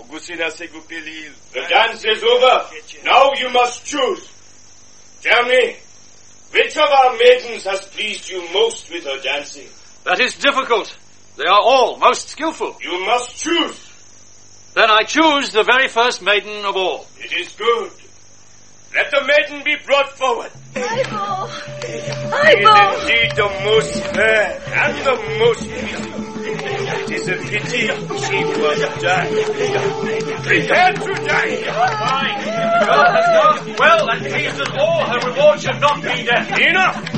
The dance is over. Now you must choose. Tell me, which of our maidens has pleased you most with her dancing? That is difficult. They are all most skillful. You must choose. Then I choose the very first maiden of all. It is good. Let the maiden be brought forward. Ivo! She is indeed the most fair and the most beautiful. It is a pity she must die. Prepare to die. Fine. The girl has done well and pleased us all. Her reward should not be death. Enough!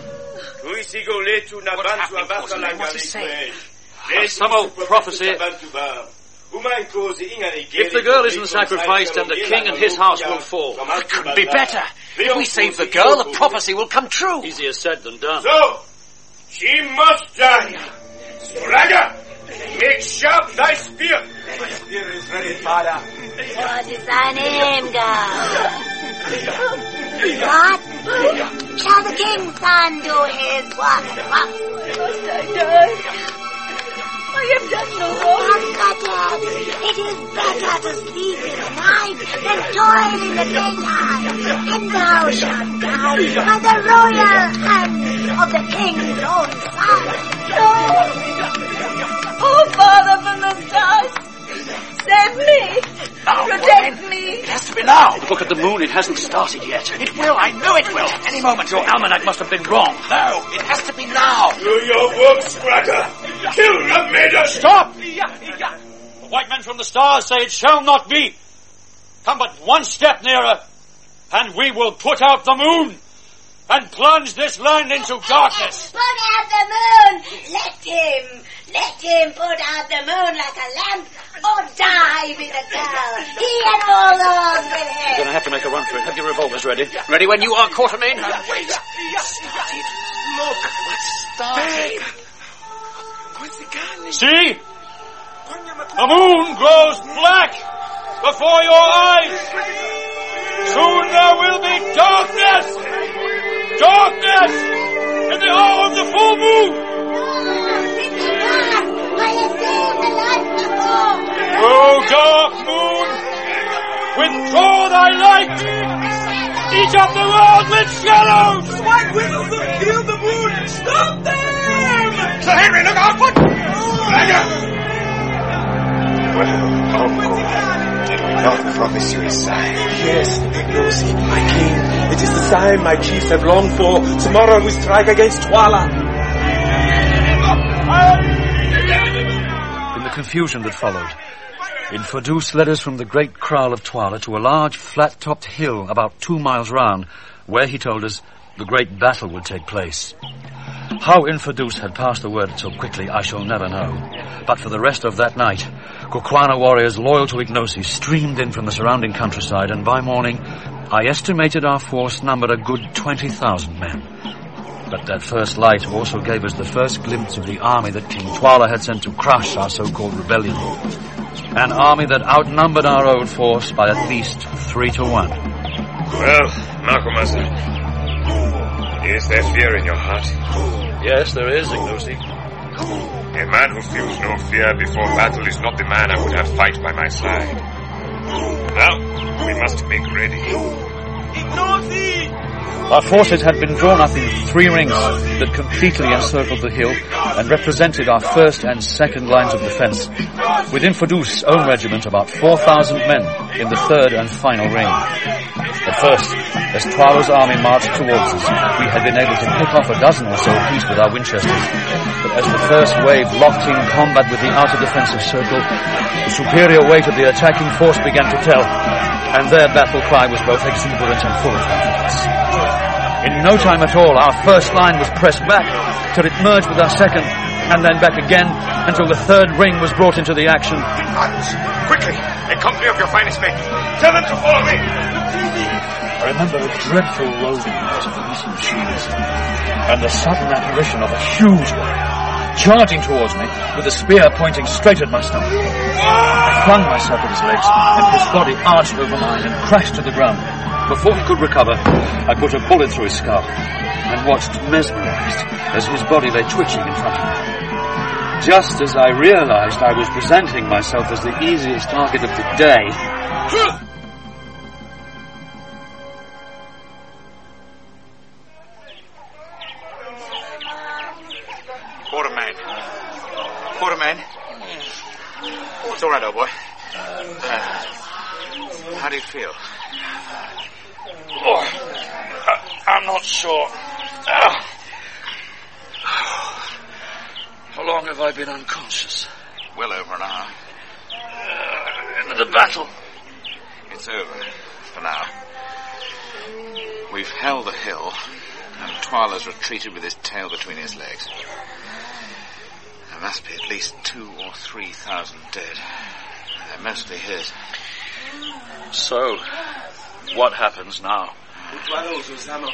What is saying? Some old prophecy. If the girl isn't sacrificed, then the king and his house will fall. It couldn't be better. If we save the girl, the prophecy will come true. Easier said than done. So, she must die. Spraga, make sharp thy spear. My spear is ready, father. What is thy name, girl? What? Shall the king's son do his work? Must I die? I have done no wrong. Uncut, it is better to sleep in the night than toil in the daytime. And thou shalt die by the royal hand of the king's own son. No! Oh, Father from the stars! Save me! Now, protect me! It has to be now! Look at the moon, it hasn't started yet. It will, I know it will. Any moment. Your almanac must have been wrong. No, it has to be now. Do your work, Spraga. Kill the maiden. Stop! The white men from the stars say it shall not be. Come but one step nearer, and we will put out the moon and plunge this land into darkness. Put out the moon! Let him! Let him put out the moon like a lamp, or die with a girl. He and all those with him. You're going to have to make a run for it. Have your revolvers ready. Ready when you are, Quatermain. Wait. Started. Look. What's started? What's the gun? See? The moon grows black before your eyes. Soon there will be darkness. Darkness in the hour of the full moon. O dark moon, withdraw thy light. Eat up the world with shadows. The white widows will kill the moon. Stop them! Sir Henry, look out! What? Well, uncle, did we not promise you a sign? Yes, Nosy, my king. It is the sign my chiefs have longed for. Tomorrow we strike against Twala. In the confusion that followed, Infidus led us from the great kraal of Twala to a large flat-topped hill about two miles round, where, he told us, the great battle would take place. How Infidus had passed the word so quickly I shall never know. But for the rest of that night, Kukwana warriors loyal to Ignosi streamed in from the surrounding countryside, and by morning I estimated our force numbered a good twenty thousand men. But that first light also gave us the first glimpse of the army that King Twala had sent to crush our so-called rebellion. An army that outnumbered our own force by at least three to one. Well, Macumazahn, is there fear in your heart? Yes, there is, Ignosi. A man who feels no fear before battle is not the man I would have fight by my side. Now, we must make ready. Ignosi! Our forces had been drawn up in three rings that completely encircled the hill and represented our first and second lines of defense, with Infidus' own regiment about four thousand men in the third and final ring. At first, as Twala's army marched towards us, we had been able to pick off a dozen or so apiece with our Winchesters, but as the first wave locked in combat with the outer defensive circle, the superior weight of the attacking force began to tell, and their battle cry was both exuberant and full of confidence. In no time at all, our first line was pressed back till it merged with our second, and then back again until the third ring was brought into the action. Quickly, a company of your finest men. Tell them to follow me. I remember a dreadful rolling noise of the missing machines, and the sudden apparition of a huge one, charging towards me with a spear pointing straight at my stomach. I flung myself at his legs, and his body arched over mine and crashed to the ground. Before he could recover, I put a bullet through his skull and watched mesmerized as his body lay twitching in front of me. Just as I realized I was presenting myself as the easiest target of the day, Quatermain. Quatermain. It's all right, old boy. Uh, how do you feel? Oh, I, I'm not sure. Uh, how long have I been unconscious? Well over an hour. Uh, into the battle. It's over, for now. We've held the hill, and Twala's retreated with his tail between his legs. There must be at least two or three thousand dead. They're mostly his. So, what happens now? Ah,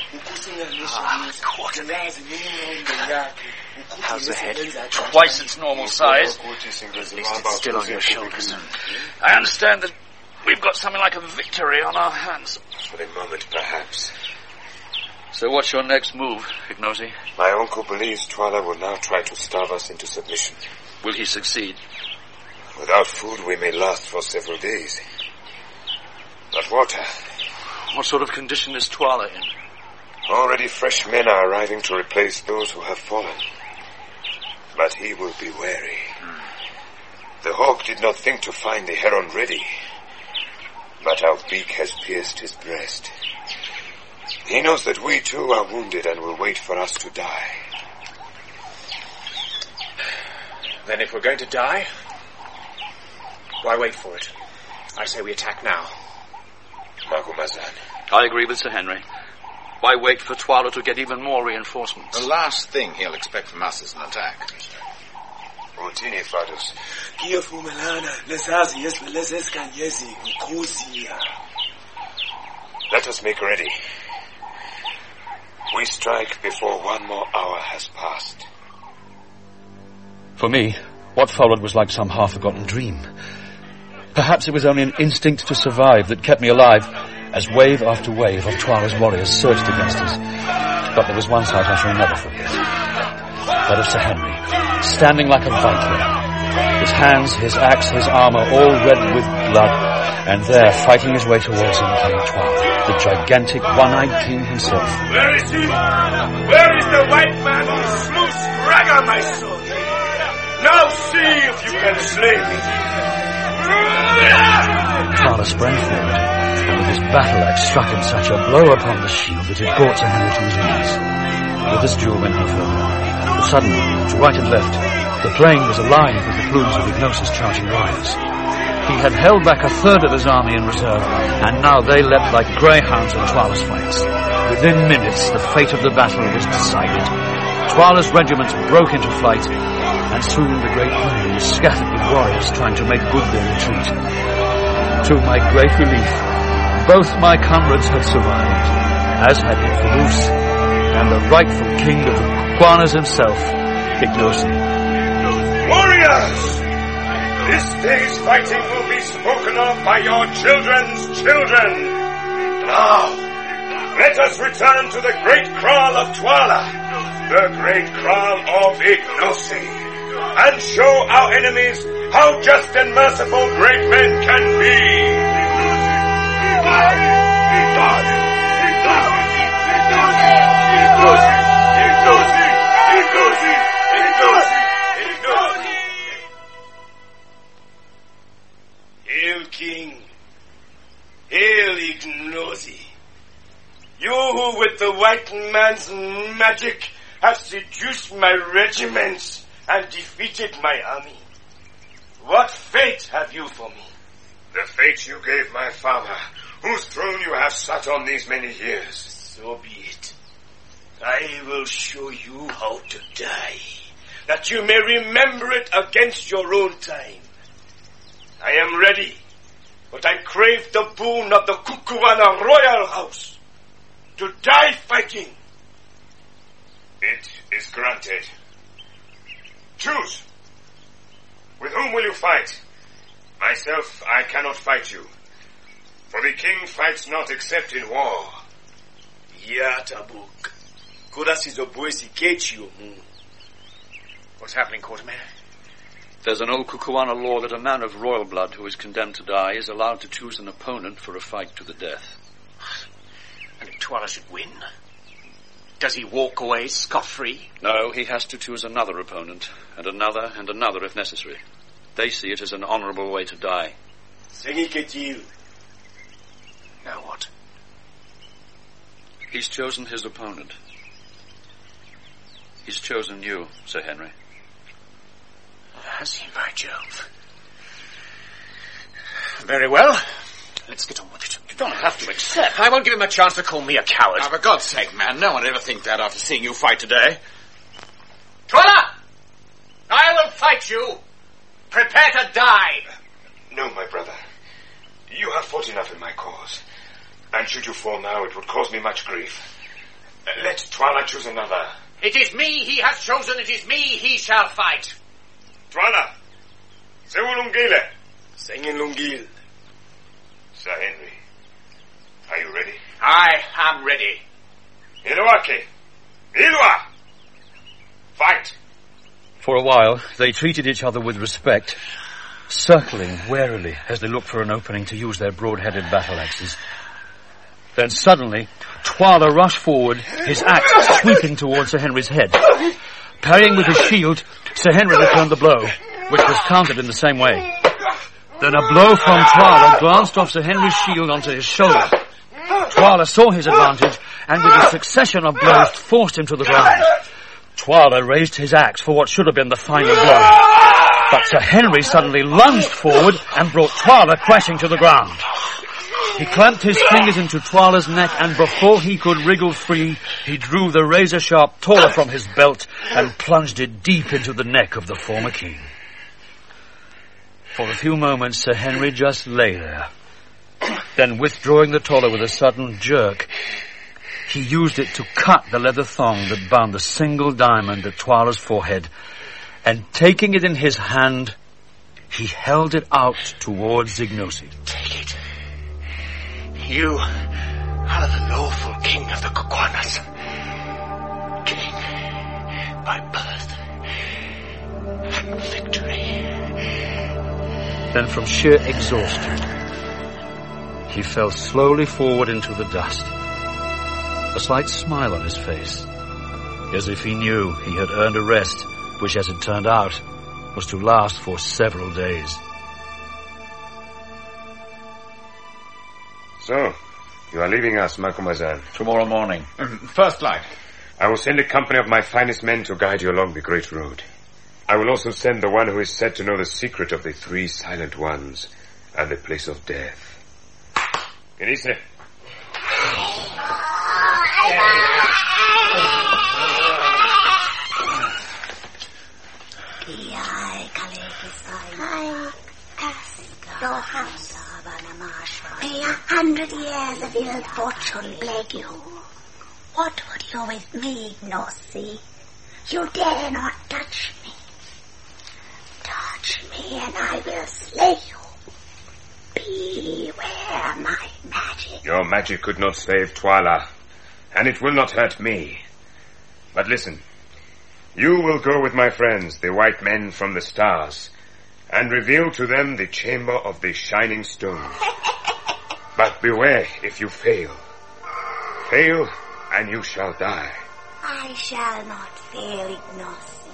how's the head? Twice its normal size. At least it's still on your shoulders. I understand that we've got something like a victory on our hands. For a moment, perhaps. So what's your next move, Ignosi? My uncle believes Twala will now try to starve us into submission. Will he succeed? Without food, we may last for several days. But water... What sort of condition is Twala in? Already fresh men are arriving to replace those who have fallen. But he will be wary. Hmm. The hawk did not think to find the heron ready. But our beak has pierced his breast. He knows that we too are wounded and will wait for us to die. Then if we're going to die, Why wait for it? I say we attack now. Macumazahn. I agree with Sir Henry. Why wait for Twala to get even more reinforcements? The last thing he'll expect from us is an attack. Rotini, Fathers. Let us make ready. We strike before one more hour has passed. For me, what followed was like some half-forgotten dream. Perhaps it was only an instinct to survive that kept me alive as wave after wave of Twala's warriors surged against us. But there was one sight I shall never forget. That of Sir Henry, standing like a Viking. His hands, his axe, his armour, all red with blood, and there, fighting his way towards him, came Twala, the gigantic one-eyed king himself. Where is he? Where is the white man who slew Spraga, my son? Now see if you can slay me. Twala sprang forward, and with his battle-axe struck him such a blow upon the shield that it brought Sir Henry to his knees. With his duel went no further. But suddenly, to right and left, the plain was alive with the plumes of Ignosis charging riders. He had held back a third of his army in reserve, and now they leapt like greyhounds on Twala's flanks. Within minutes, the fate of the battle was decided. Twala's regiments broke into flight, and soon the great plain was scattered with warriors trying to make good their retreat. To my great relief, both my comrades had survived, as had Infadoos, and the rightful king of the Kukuanas himself, Ignosi. Warriors! This day's fighting will be spoken of by your children's children. Now, let us return to the great kraal of Twala, the great kraal of Ignosi, and show our enemies how just and merciful great men can be. Hail, King. Hail, Ignosi. You who with the white man's magic have seduced my regiments and defeated my army. What fate have you for me? The fate you gave my father, whose throne you have sat on these many years. So be it. I will show you how to die, that you may remember it against your own time. I am ready, but I crave the boon of the Kukuana royal house, to die fighting. It is granted. Choose. With whom will you fight? Myself, I cannot fight you. For the king fights not except in war. Yatabuk. What's happening, Quartermain? There's an old Kukuana law that a man of royal blood who is condemned to die is allowed to choose an opponent for a fight to the death. And if Twala should win, does he walk away scot-free? No, he has to choose another opponent, and another and another if necessary. They see it as an honourable way to die. Now what? He's chosen his opponent. He's chosen you, Sir Henry. Has he, by Jove? Very well. Let's get on with it. You don't have to accept. I won't give him a chance to call me a coward. Now, for God's sake, man, no one ever think that after seeing you fight today. Twala! I will fight you. Prepare to die. No, my brother. You have fought enough in my cause. And should you fall now, it would cause me much grief. Uh, let Twala choose another. It is me he has chosen. It is me he shall fight. Twala. Seulungile. Sengilungil. Sir Henry. Are you ready? I am ready. Iluake. Ilua. Fight. For a while, they treated each other with respect, circling warily as they looked for an opening to use their broad-headed battle-axes. Then suddenly, Twala rushed forward, his axe sweeping towards Sir Henry's head. Parrying with his shield, Sir Henry returned the blow, which was countered in the same way. Then a blow from Twala glanced off Sir Henry's shield onto his shoulder. Twala saw his advantage, and with a succession of blows forced him to the ground. Twala raised his axe for what should have been the final blow. But Sir Henry suddenly lunged forward and brought Twala crashing to the ground. He clamped his fingers into Twala's neck, and before he could wriggle free, he drew the razor-sharp Tora from his belt and plunged it deep into the neck of the former king. For a few moments, Sir Henry just lay there. Then, withdrawing the Tora with a sudden jerk, he used it to cut the leather thong that bound the single diamond at Twala's forehead, and taking it in his hand, he held it out towards Zignosi. Take it. You are the lawful king of the Kukuanas. King by birth and victory. Then from sheer exhaustion, he fell slowly forward into the dust, a slight smile on his face, as if he knew he had earned a rest which, as it turned out, was to last for several days. So, you are leaving us, Macumazahn. Tomorrow morning. First light. I will send a company of my finest men to guide you along the great road. I will also send the one who is said to know the secret of the three silent ones and the place of death. Genise. Your house. May a hundred years of ill fortune plague you. What would you with me, Gnossi? You dare not touch me. Touch me and I will slay you. Beware my magic. Your magic could not save Twala, and it will not hurt me. But listen, you will go with my friends, the white men from the stars, and reveal to them the chamber of the shining stone. But beware if you fail. Fail, and you shall die. I shall not fail, Ignossi.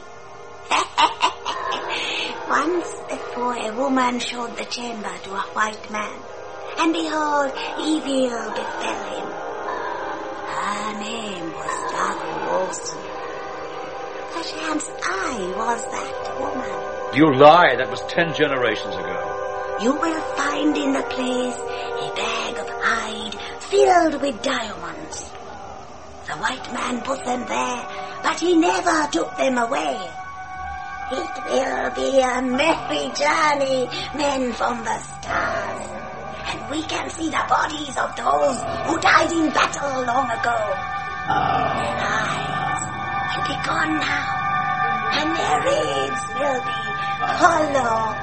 Once before a woman showed the chamber to a white man, and behold, evil befell him. Her name was Dartha Wolston. Perchance I was that woman. You lie, that was ten generations ago. You will find in the place a bag of hide filled with diamonds. The white man put them there, but he never took them away. It will be a merry journey, men from the stars, and we can see the bodies of those who died in battle long ago. Their eyes will be gone now, and their ribs will be hollow.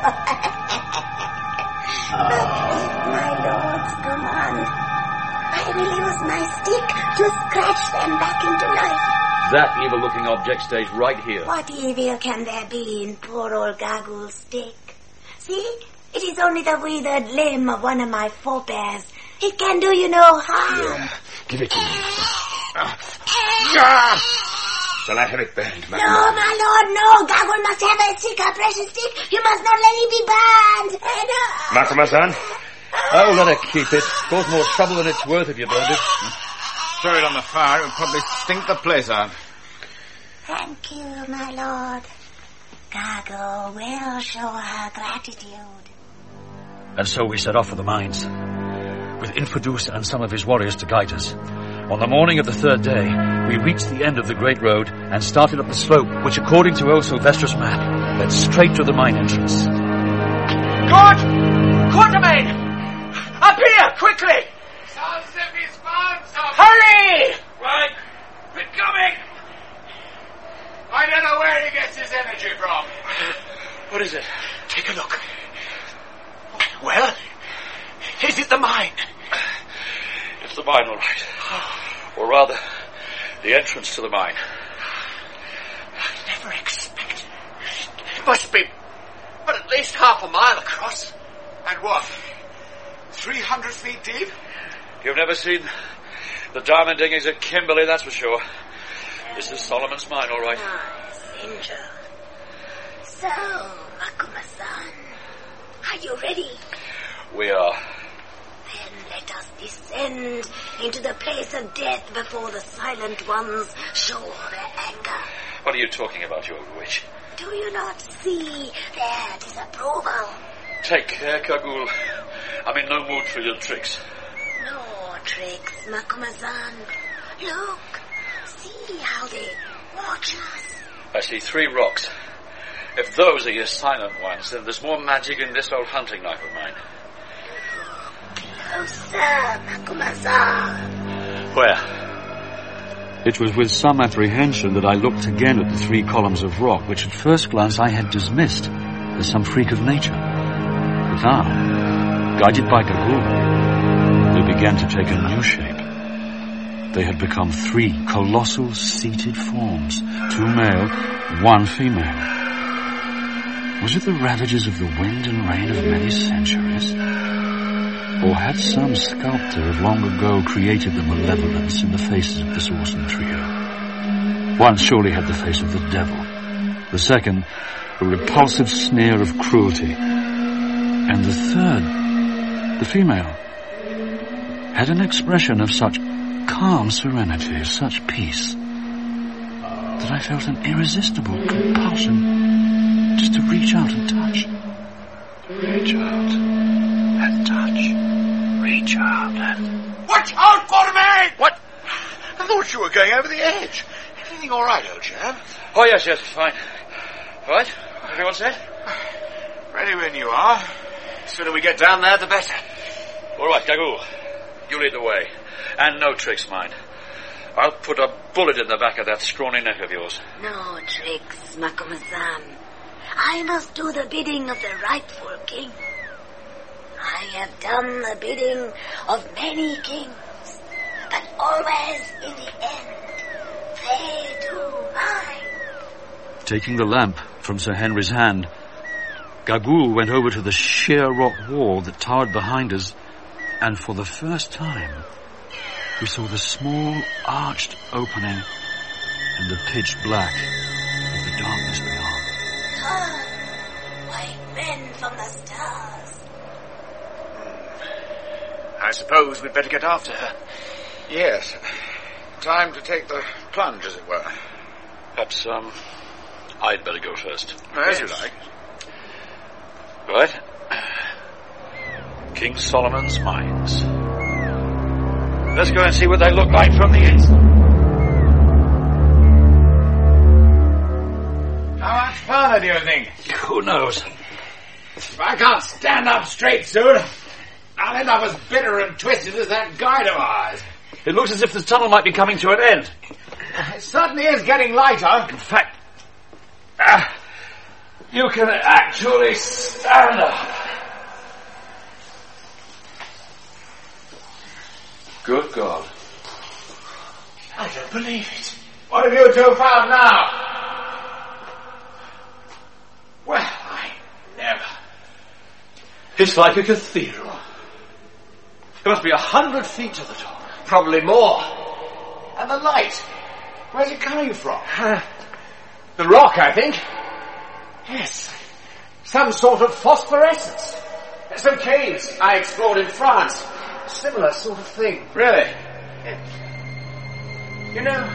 But at my lord's command, I will use my stick to scratch them back into life. That evil-looking object stays right here. What evil can there be in poor old Gargoyle's stick? See, it is only the withered limb of one of my forebears. It can do you no harm. Yeah. Give it to me. Uh, yeah. Shall I have it burned, Macumazahn? No, my lord, no. Gargoyle must have a stick, a precious stick. You must not let it be burned. No. Macumazahn? Oh, let her keep it. Cause more trouble than it's worth if you burned it. Throw it on the fire, it would probably stink the place out. Thank you, my lord. Gargoyle will show her gratitude. And so we set off for the mines, with Infidus and some of his warriors to guide us. On the morning of the third day, we reached the end of the great road and started up the slope, which, according to old Sylvester's map, led straight to the mine entrance. Court! Quatermain! Up here, quickly! Hurry! Right, we're coming! I don't know where he gets his energy from. What is it? Take a look. Well, is it the mine? It's the mine, all right. Or rather, the entrance to the mine. I never expected. It must be but at least half a mile across. And what? Three hundred feet deep? You've never seen the diamond diggings at Kimberley, that's for sure. This is Solomon's mine, all right. Nice, Angel. So, Macumazahn, are you ready? We are. Then let us descend into the place of death before the silent ones show their anger. What are you talking about, you old witch? Do you not see their disapproval? Take care, Kagul. I'm in no mood for your tricks. No tricks, Macumazahn. Look, see how they watch us. I see three rocks. If those are your silent ones, then there's more magic in this old hunting knife of mine. Closer, Macumazahn. Where? It was with some apprehension that I looked again at the three columns of rock, which at first glance I had dismissed as some freak of nature. But now, guided by Gagul, they began to take a new shape. They had become three colossal seated forms, two male, one female. Was it the ravages of the wind and rain of many centuries? Or had some sculptor of long ago created the malevolence in the faces of this awesome trio? One surely had the face of the devil. The second, a repulsive sneer of cruelty. And the third, the female, had an expression of such calm serenity, such peace, that I felt an irresistible compulsion just to reach out and touch. Reach out and touch. Reach out and... Watch out for me! What? I thought you were going over the edge. Everything all right, old chap? Oh, yes, yes, fine. All right, everyone set? Ready when you are. The sooner we get down there, the better. All right, Gagul, you lead the way. And no tricks, mind. I'll put a bullet in the back of that scrawny neck of yours. No tricks, Macumazahn. I must do the bidding of the rightful king. I have done the bidding of many kings, but always in the end, they do mine. Taking the lamp from Sir Henry's hand, Gagul went over to the sheer rock wall that towered behind us, and for the first time, we saw the small arched opening and the pitch black of the darkness beyond. Turn, white men from the stars. I suppose we'd better get after her. Yes. Time to take the plunge, as it were. Perhaps, um, I'd better go first. As you like. Right. King Solomon's Mines. Let's go and see what they look like from the inside. How much further do you think? Who knows? If I can't stand up straight soon, I'll end up as bitter and twisted as that guide of ours. It looks as if the tunnel might be coming to an end. It certainly is getting lighter. In fact, uh, you can actually stand up. Good God. I don't believe it. What have you two found now? Well, I never. It's like a cathedral. It must be a hundred feet to the top. Probably more. And the light, where's it coming from? Uh, the rock, I think. Yes. Some sort of phosphorescence. Some caves I explored in France. Similar sort of thing. Really? You know,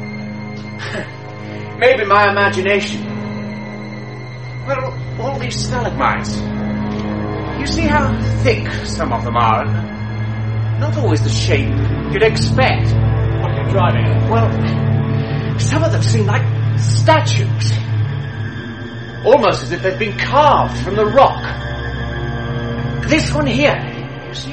maybe my imagination. Well, all these stalagmites. You see how thick some of them are? Not always the shape you'd expect. What are you driving at? Well, some of them seem like statues. Almost as if they've been carved from the rock. This one here, you see?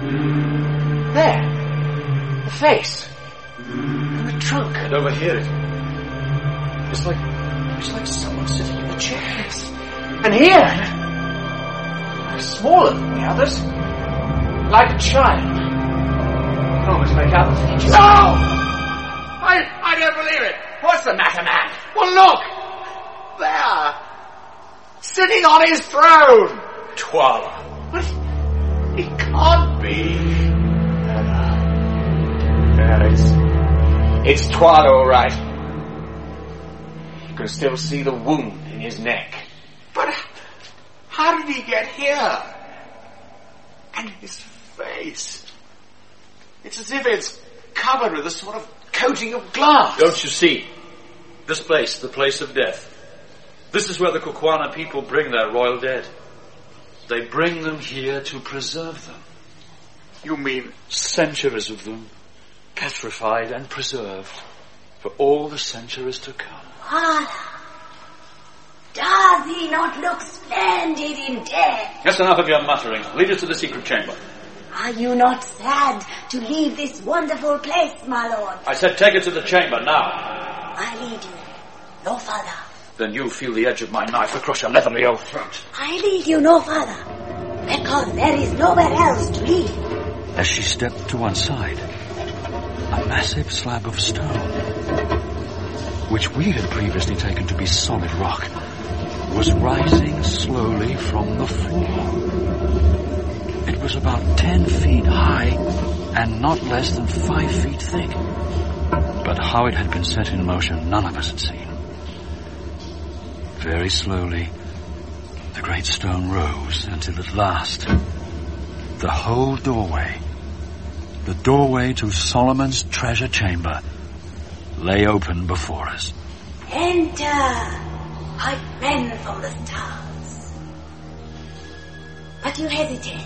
There. The face. And the trunk. And over here, it's like, it's like someone sitting in the chairs. And here, smaller than the others, like a child. I can almost make out the features. No! I, I don't believe it. What's the matter, man? Well, look! There! Sitting on his throne! Twala. What? It can't be. No, no. Yeah, it's, it's Twala, all right. You can still see the wound in his neck. But how did he get here? And his face. It's as if it's covered with a sort of coating of glass. Don't you see? This place, the place of death. This is where the Kukuana people bring their royal dead. They bring them here to preserve them. You mean? Centuries of them, petrified and preserved for all the centuries to come. Ah, does he not look splendid in death? That's enough of your muttering. Lead us to the secret chamber. Are you not sad to leave this wonderful place, my lord? I said take it to the chamber now. I lead you no further. Then you feel the edge of my knife across your leathery old throat. I lead you no further, because there is nowhere else to lead. As she stepped to one side, a massive slab of stone, which we had previously taken to be solid rock, was rising slowly from the floor. It was about ten feet high and not less than five feet thick. But how it had been set in motion, none of us had seen. Very slowly, the great stone rose until at last, the whole doorway, the doorway to Solomon's treasure chamber, lay open before us. Enter, white men from the stars. But you hesitate.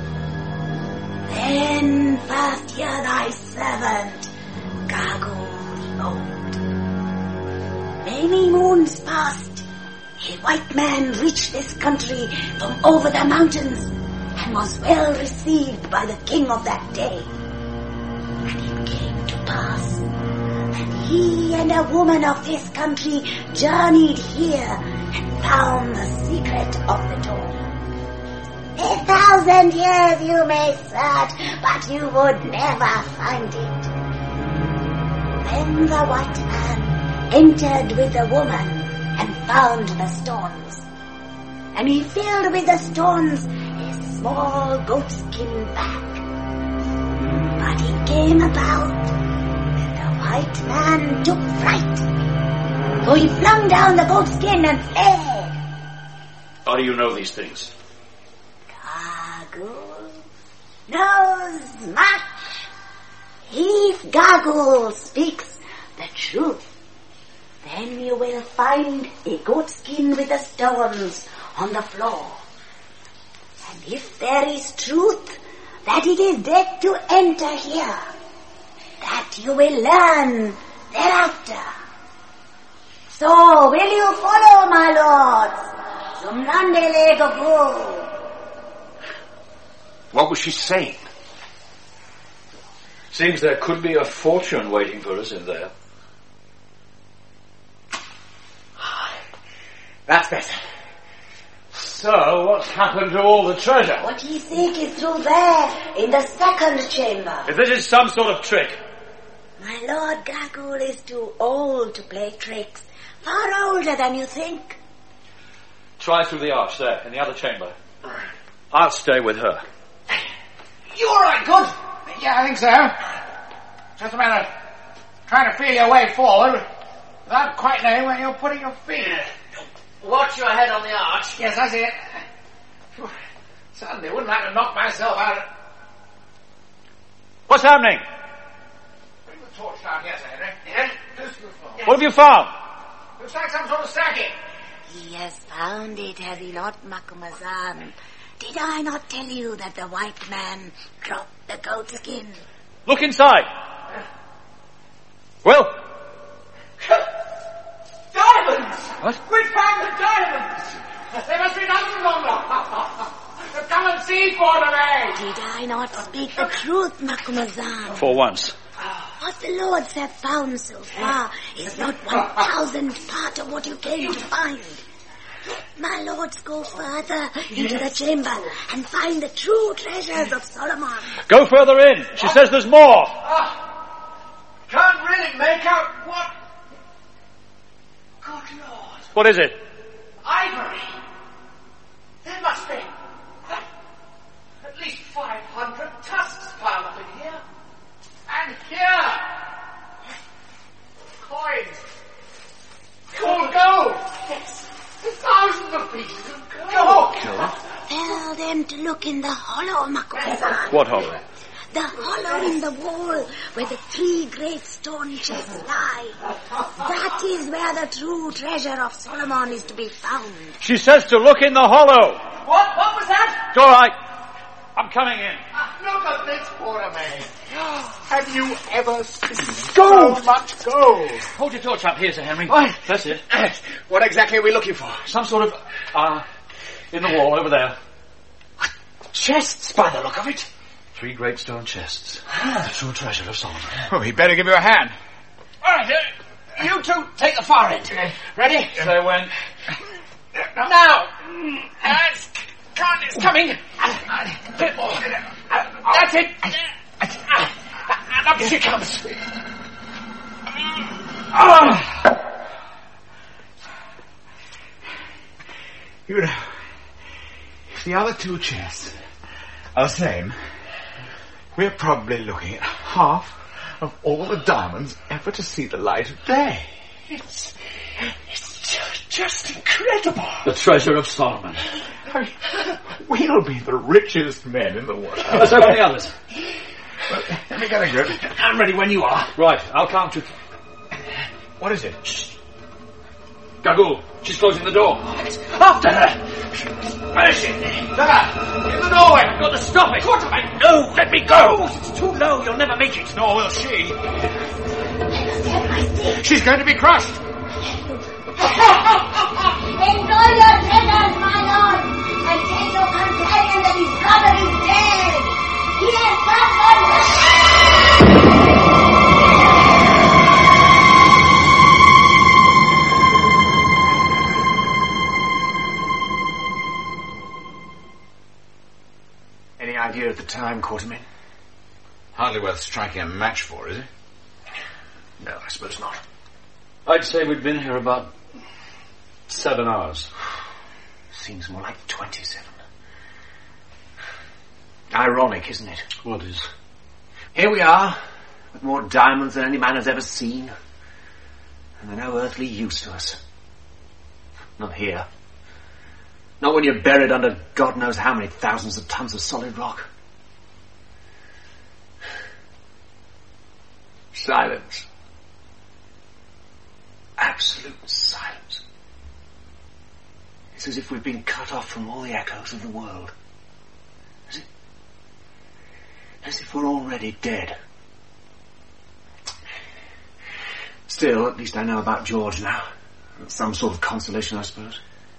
Then first hear thy servant gargle the old. Many moons passed. A white man reached this country from over the mountains and was well received by the king of that day. And it came to pass that he and a woman of this country journeyed here and found the secret of the door. A thousand years you may search, but you would never find it. Then the white man entered with the woman and found the stones. And he filled with the stones a small goatskin bag. But it came about that the white man took fright. So he flung down the goatskin and fled. How do you know these things? Gargoyle knows much. If Gargoyle speaks the truth, then you will find a goatskin with the stones on the floor. And if there is truth that it is dead to enter here, that you will learn thereafter. So will you follow, my lords? Sumnandele Goku. What was she saying? Seems there could be a fortune waiting for us in there. That's better. So, what's happened to all the treasure? What ye seek is through there, in the second chamber. If this is some sort of trick. My Lord Gargoyle is too old to play tricks. Far older than you think. Try through the arch there, in the other chamber. I'll stay with her. You all right, Good? Yeah, I think so. Just a matter of trying to feel your way forward without quite knowing where you're putting your feet. Watch your head on the arch. Yes, I see it. Suddenly, wouldn't like to knock myself out. What's happening? Bring the torch down here, Sir Henry. Yes? Just the floor. What have you found? Looks like some sort of stacking. He has found it, has he not, Macumazahn? Did I not tell you that the white man dropped the goat skin? Look inside. Well? Diamonds! What? We found the diamonds! They must be nothing longer. Come and see for them, eh? Did I not speak the truth, Macumazahn? For once. What the lords have found so far is not one thousandth part of what you came to find. My lords go further into the chamber and find the true treasures of Solomon. Go further in. She says there's more. Ah, can't really make out what... Good Lord. What is it? Ivory. There must be at least five hundred tusks piled up in here. And here. Coins. All gold. Yes. Thousands of pieces of gold. Tell them to look in the hollow, Macumazahn. What hollow? The hollow There in the wall where the three great stone chests lie. That is where the true treasure of Solomon is to be found. She says to look in the hollow. What? What was that? It's all right. I'm coming in. Look at this, Quartermain. Have you ever seen gold? So much gold? Hold your torch up here, Sir Henry. What? That's it. What exactly are we looking for? Some sort of, uh, in the wall over there. Chests, by the look of it. Three great stone chests. The true treasure of Solomon. Oh, he'd better give you a hand. All right, uh, you two take the far end. Ready? Say when. Now. Uh, it's, it's coming. A bit more. That's it. And up she comes. Ah. You know, if the other two chests are the same, we're probably looking at half of all the diamonds ever to see the light of day. It's, it's just incredible. The treasure of Solomon. I mean, we'll be the richest men in the world. Uh, so many others. Well, let me get a grip. I'm ready when you are. Right, I'll count to... What is it? Shh. Gagool, she's closing the door. After her. Where is she? There, in the doorway. I've got to stop it. Quartermain, no, let me go. It's too low, you'll never make it. Nor will she. She's going to be crushed. Enjoy your treasures, my lord, and tell your companion that his brother is dead. He has suffered. Any idea of the time, Quartermain? Hardly worth striking a match for, is it? No, I suppose not. I'd say we'd been here about seven hours. Seems more like twenty-seven. Ironic, isn't it? What is? Here we are, with more diamonds than any man has ever seen. And they're no earthly use to us. Not here. Not when you're buried under God knows how many thousands of tons of solid rock. Silence. Absolute silence. It's as if we've been cut off from all the echoes of the world. As if, as if we're already dead. Still, at least I know about George now. That's some sort of consolation, I suppose.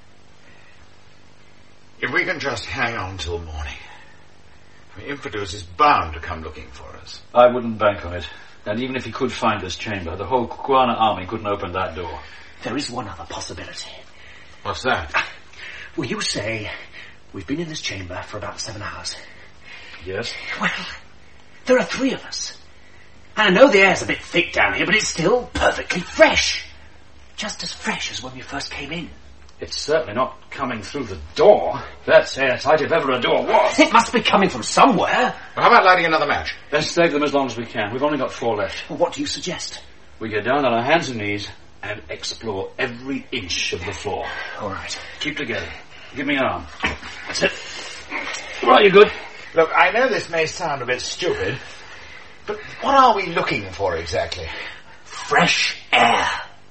If we can just hang on till morning, Infidus is bound to come looking for us. I wouldn't bank on it. And even if he could find this chamber, the whole Kukuana army couldn't open that door. There is one other possibility. What's that? Well, you say we've been in this chamber for about seven hours. Yes? Well, there are three of us. And I know the air's a bit thick down here, but it's still perfectly fresh. Just as fresh as when we first came in. It's certainly not coming through the door. That's airtight if ever a door was. It must be coming from somewhere. Well, how about lighting another match? Let's save them as long as we can. We've only got four left. Well, what do you suggest? We get down on our hands and knees and explore every inch of the floor. All right. Keep together. Give me an arm. That's it. Right, you good? Look, I know this may sound a bit stupid, but what are we looking for exactly? Fresh air.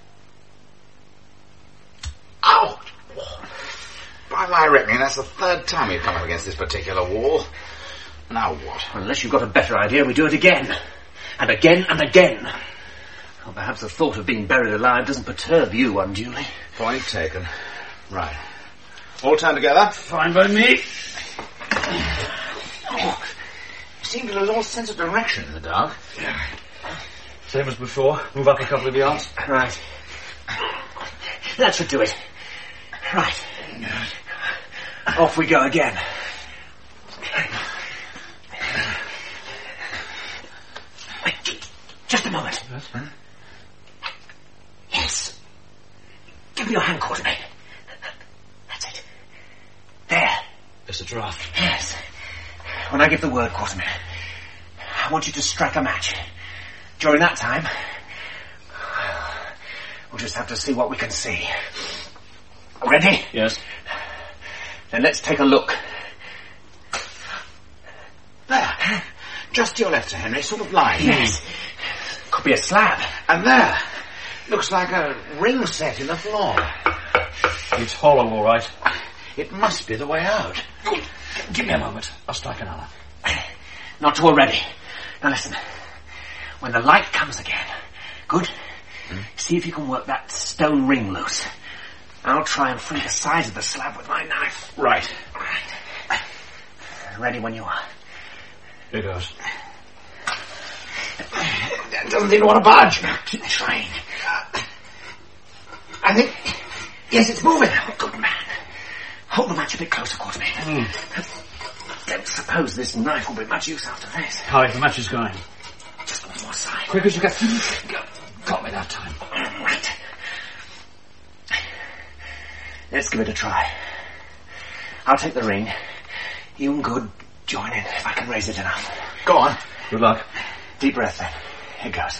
Ouch! By my reckoning, that's the third time you've come up against this particular wall. Now what? Unless you've got a better idea, we do it again. And again and again. Well, perhaps the thought of being buried alive doesn't perturb you unduly. Point taken. Right. All turn together. Fine by me. Oh, you seem to lose all sense of direction in the dark. Yeah. Same as before. Move up a couple of yards. Right. That should do it. Right. Off we go again. Wait, just a moment. Yes, huh? Yes. Give me your hand, Quartermain. That's it. There. It's a draft. Yes. When I give the word, Quartermain, I want you to strike a match. During that time, we'll just have to see what we can see. Ready? Yes. Then let's take a look. There. Just to your left, Sir Henry, sort of line. Yes. Could be a slab. And there. Looks like a ring set in the floor. It's hollow, all right. It must be the way out. Give me a moment. I'll strike another. Not till we're ready. Now listen. When the light comes again, good? Hmm? See if you can work that stone ring loose. I'll try and free the sides of the slab with my knife. Right. Right. Ready when you are. Here goes. It doesn't seem to want to budge. Keep trying. I think... Yes, it's moving. Good man. Hold the match a bit closer, Quartermain. Mm. Don't suppose this knife will be much use after this. How the match is going? Just one more side. Quick as you can. Go. Got me that time. Right. Let's give it a try. I'll take the ring. You and Good join in if I can raise it enough. Go on. Good luck. Deep breath then. Here goes.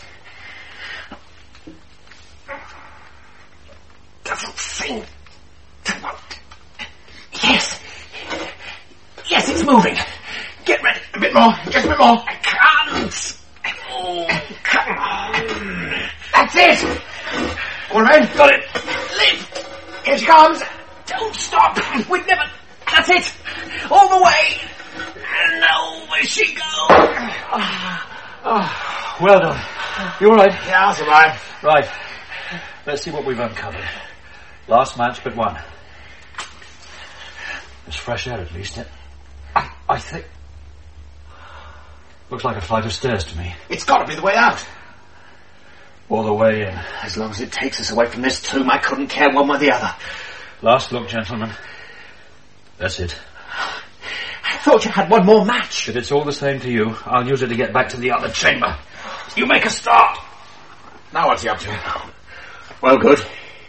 Doesn't seem to want... Yes. Yes, it's moving. Get ready. A bit more. Just a bit more. I can't. Oh, come on. That's it. Quartermain. Got it. Lift. Here she comes. Don't stop. We'd never... That's it. All the way. And over she goes. Oh, well done. You all right? Yeah, I'll survive. Right. Let's see what we've uncovered. Last match but one. There's fresh air at least. I, I think... Looks like a flight of stairs to me. It's got to be the way out. Or the way in. As long as it takes us away from this tomb, I couldn't care one way or the other. Last look, gentlemen. That's it. I thought you had one more match. If it's all the same to you, I'll use it to get back to the other chamber. You make a start. Now what's he up to? Well, Good.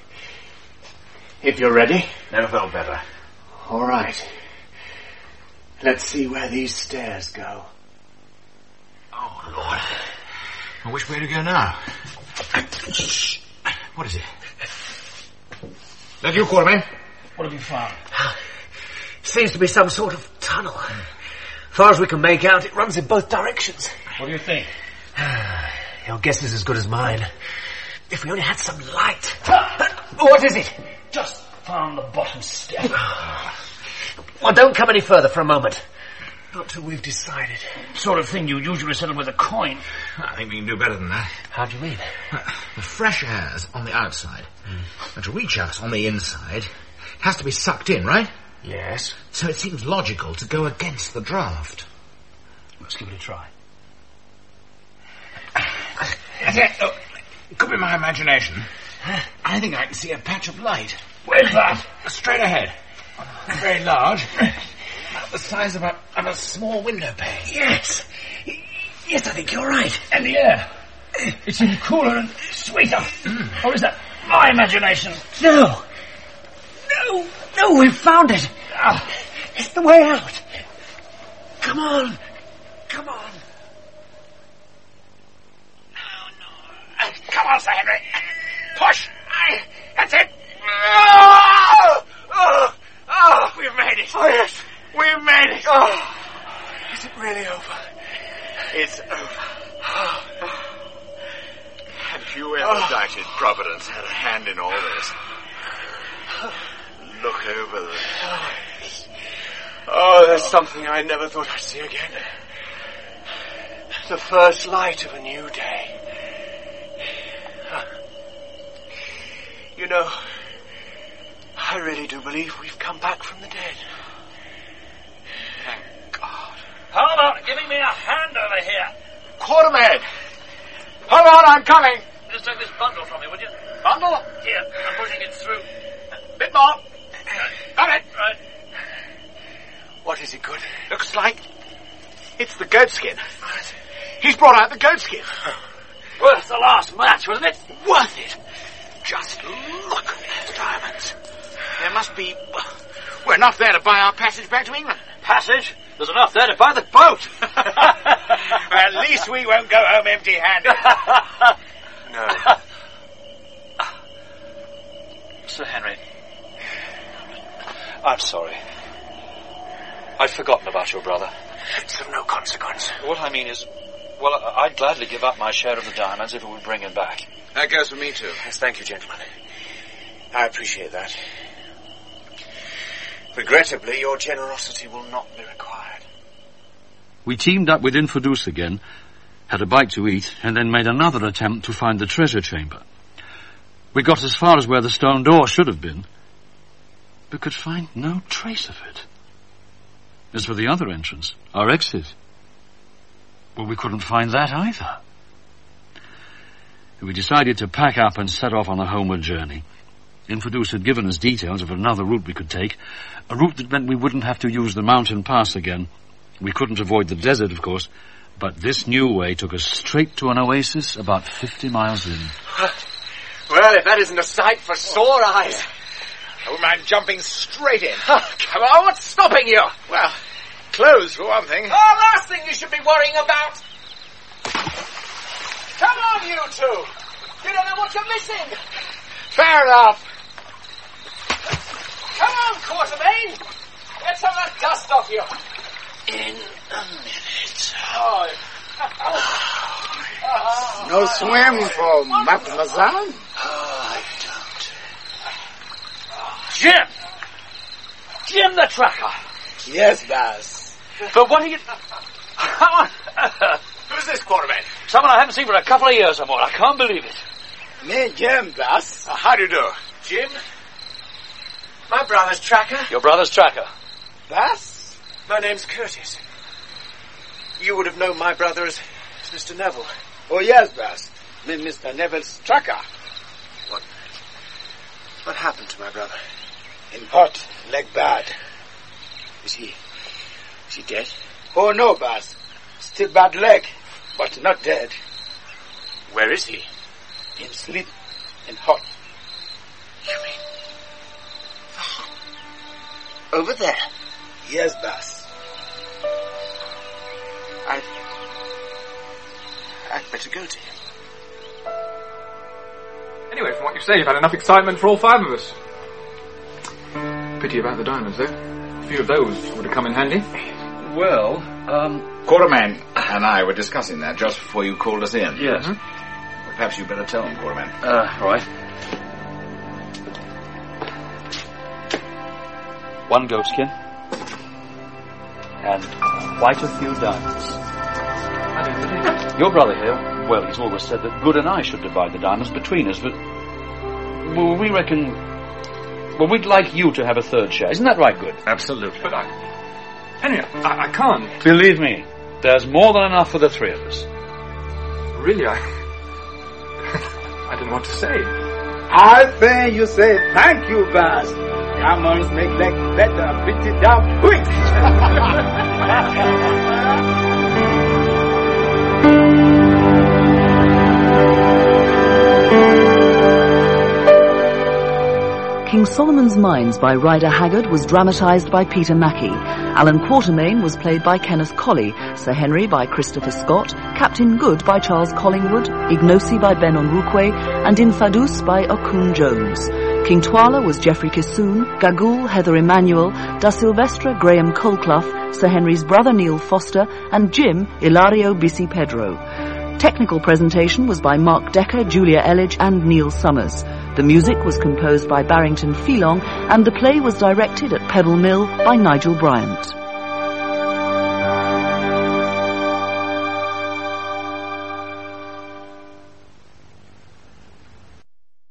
If you're ready. Never felt better. All right. Let's see where these stairs go. Oh, Lord. Well, which way to go now? Shh. What is it? That you, Quartermain? What have you found? Seems to be some sort of tunnel. As far as we can make out, it runs in both directions. What do you think? Your guess is as good as mine. If we only had some light. What is it? Just found the bottom step. Well, don't come any further for a moment. Not till we've decided. Sort of thing you usually settle with a coin. I think we can do better than that. How do you mean? The fresh air's on the outside. Mm. And to reach us on the inside, it has to be sucked in, right? Yes. So it seems logical to go against the draft. Let's give it a try. Oh, it could be my imagination. I think I can see a patch of light. Where's that? Straight ahead. Very large. About the size of a, of a small window pane. Yes. Yes, I think you're right. And the air. It seems cooler and sweeter. Mm. Or is that my imagination? No. No. No, we've found it. Oh, it's the way out. Come on. Come on. No, no. Come on, Sir Henry. Push. That's it. Oh, oh, oh, we've made it. Oh, yes. We've made it. Oh. Is it really over? It's over. Have you ever oh. doubted Providence had a hand in all this? Look over there. Oh, there's something I never thought I'd see again. The first light of a new day. You know, I really do believe we've come back from the dead. Thank God. How about giving me a hand over here? Quartermain! Hold on, I'm coming! Just take this bundle from me, would you? Bundle? Here, I'm pushing it through. A bit more. Got it. Right. What is it, Good? Looks like it's the goatskin. He's brought out the goatskin. Worth the last match, wasn't it? Worth it. Just look at the diamonds. There must be well, enough there to buy our passage back to England. Passage? There's enough there to buy the boat. At least we won't go home empty-handed. No. Sir Henry, I'm sorry. I'd forgotten about your brother. It's of no consequence. What I mean is, well, I'd gladly give up my share of the diamonds if it would bring him back. That goes for me, too. Yes, thank you, gentlemen. I appreciate that. Regrettably, your generosity will not be required. We teamed up with Infidus again, had a bite to eat, and then made another attempt to find the treasure chamber. We got as far as where the stone door should have been, but could find no trace of it. As for the other entrance, our exit, well, we couldn't find that either. We decided to pack up and set off on a homeward journey. Infidus had given us details of another route we could take, a route that meant we wouldn't have to use the mountain pass again. We couldn't avoid the desert, of course, but this new way took us straight to an oasis about fifty miles in. Well, if that isn't a sight for sore eyes. I wouldn't mind jumping straight in. Oh, come on, what's stopping you? Well, clothes for one thing. Oh, last thing you should be worrying about. Come on, you two. You don't know what you're missing. Fair enough. Come on, Quatermain. Get some of that dust off you. In a minute. Oh. No swim for Macumazahn? Oh, I don't. Jim! Jim the Tracker! Yes, boss. But what are you... How on earth? Who's this, Quatermain? Someone I haven't seen for a couple of years or more. I can't believe it. Me, Jim, boss. Uh, how do you do? Jim? My brother's Tracker. Your brother's Tracker? Boss? My name's Curtis. You would have known my brother as Mister Neville. Oh, yes, boss. Me, Mister Neville's Tracker. What... What happened to my brother? In hot, leg bad. Is he... Is he dead? Oh, no, boss. Still bad leg, but not dead. Where is he? In sleep, in hot. You mean... Over there? Yes, boss. I... I'd better go to him. Anyway, from what you say, you've had enough excitement for all five of us. Pity about the diamonds, though. A few of those would have come in handy. Well, um... Quatermain and I were discussing that just before you called us in. Yes. Mm-hmm. Perhaps you'd better tell them, Quatermain. Uh, right. One goatskin. And quite a few diamonds. Your brother here, well, he's always said that Good and I should divide the diamonds between us, but... Well, we reckon... Well, we'd like you to have a third share. Isn't that right, Good? Absolutely. But I... Henry, I, I can't. Believe me, there's more than enough for the three of us. Really, I... I don't know what to say. I think you say thank you, boss. Diamonds make leg better pretty damn quick. King Solomon's Mines by Rider Haggard was dramatised by Peter Mackie. Alan Quatermain was played by Kenneth Colley, Sir Henry by Christopher Scott, Captain Good by Charles Collingwood, Ignosi by Ben Onwukwe, and Infidus by Okun Jones. King Twala was Geoffrey Kissoon, Gagool Heather Emmanuel, Da Silvestre Graham Colclough, Sir Henry's brother Neil Foster, and Jim Ilario Bisi Pedro. Technical presentation was by Mark Decker, Julia Elledge and Neil Summers. The music was composed by Barrington Pheelong and the play was directed at Pebble Mill by Nigel Bryant.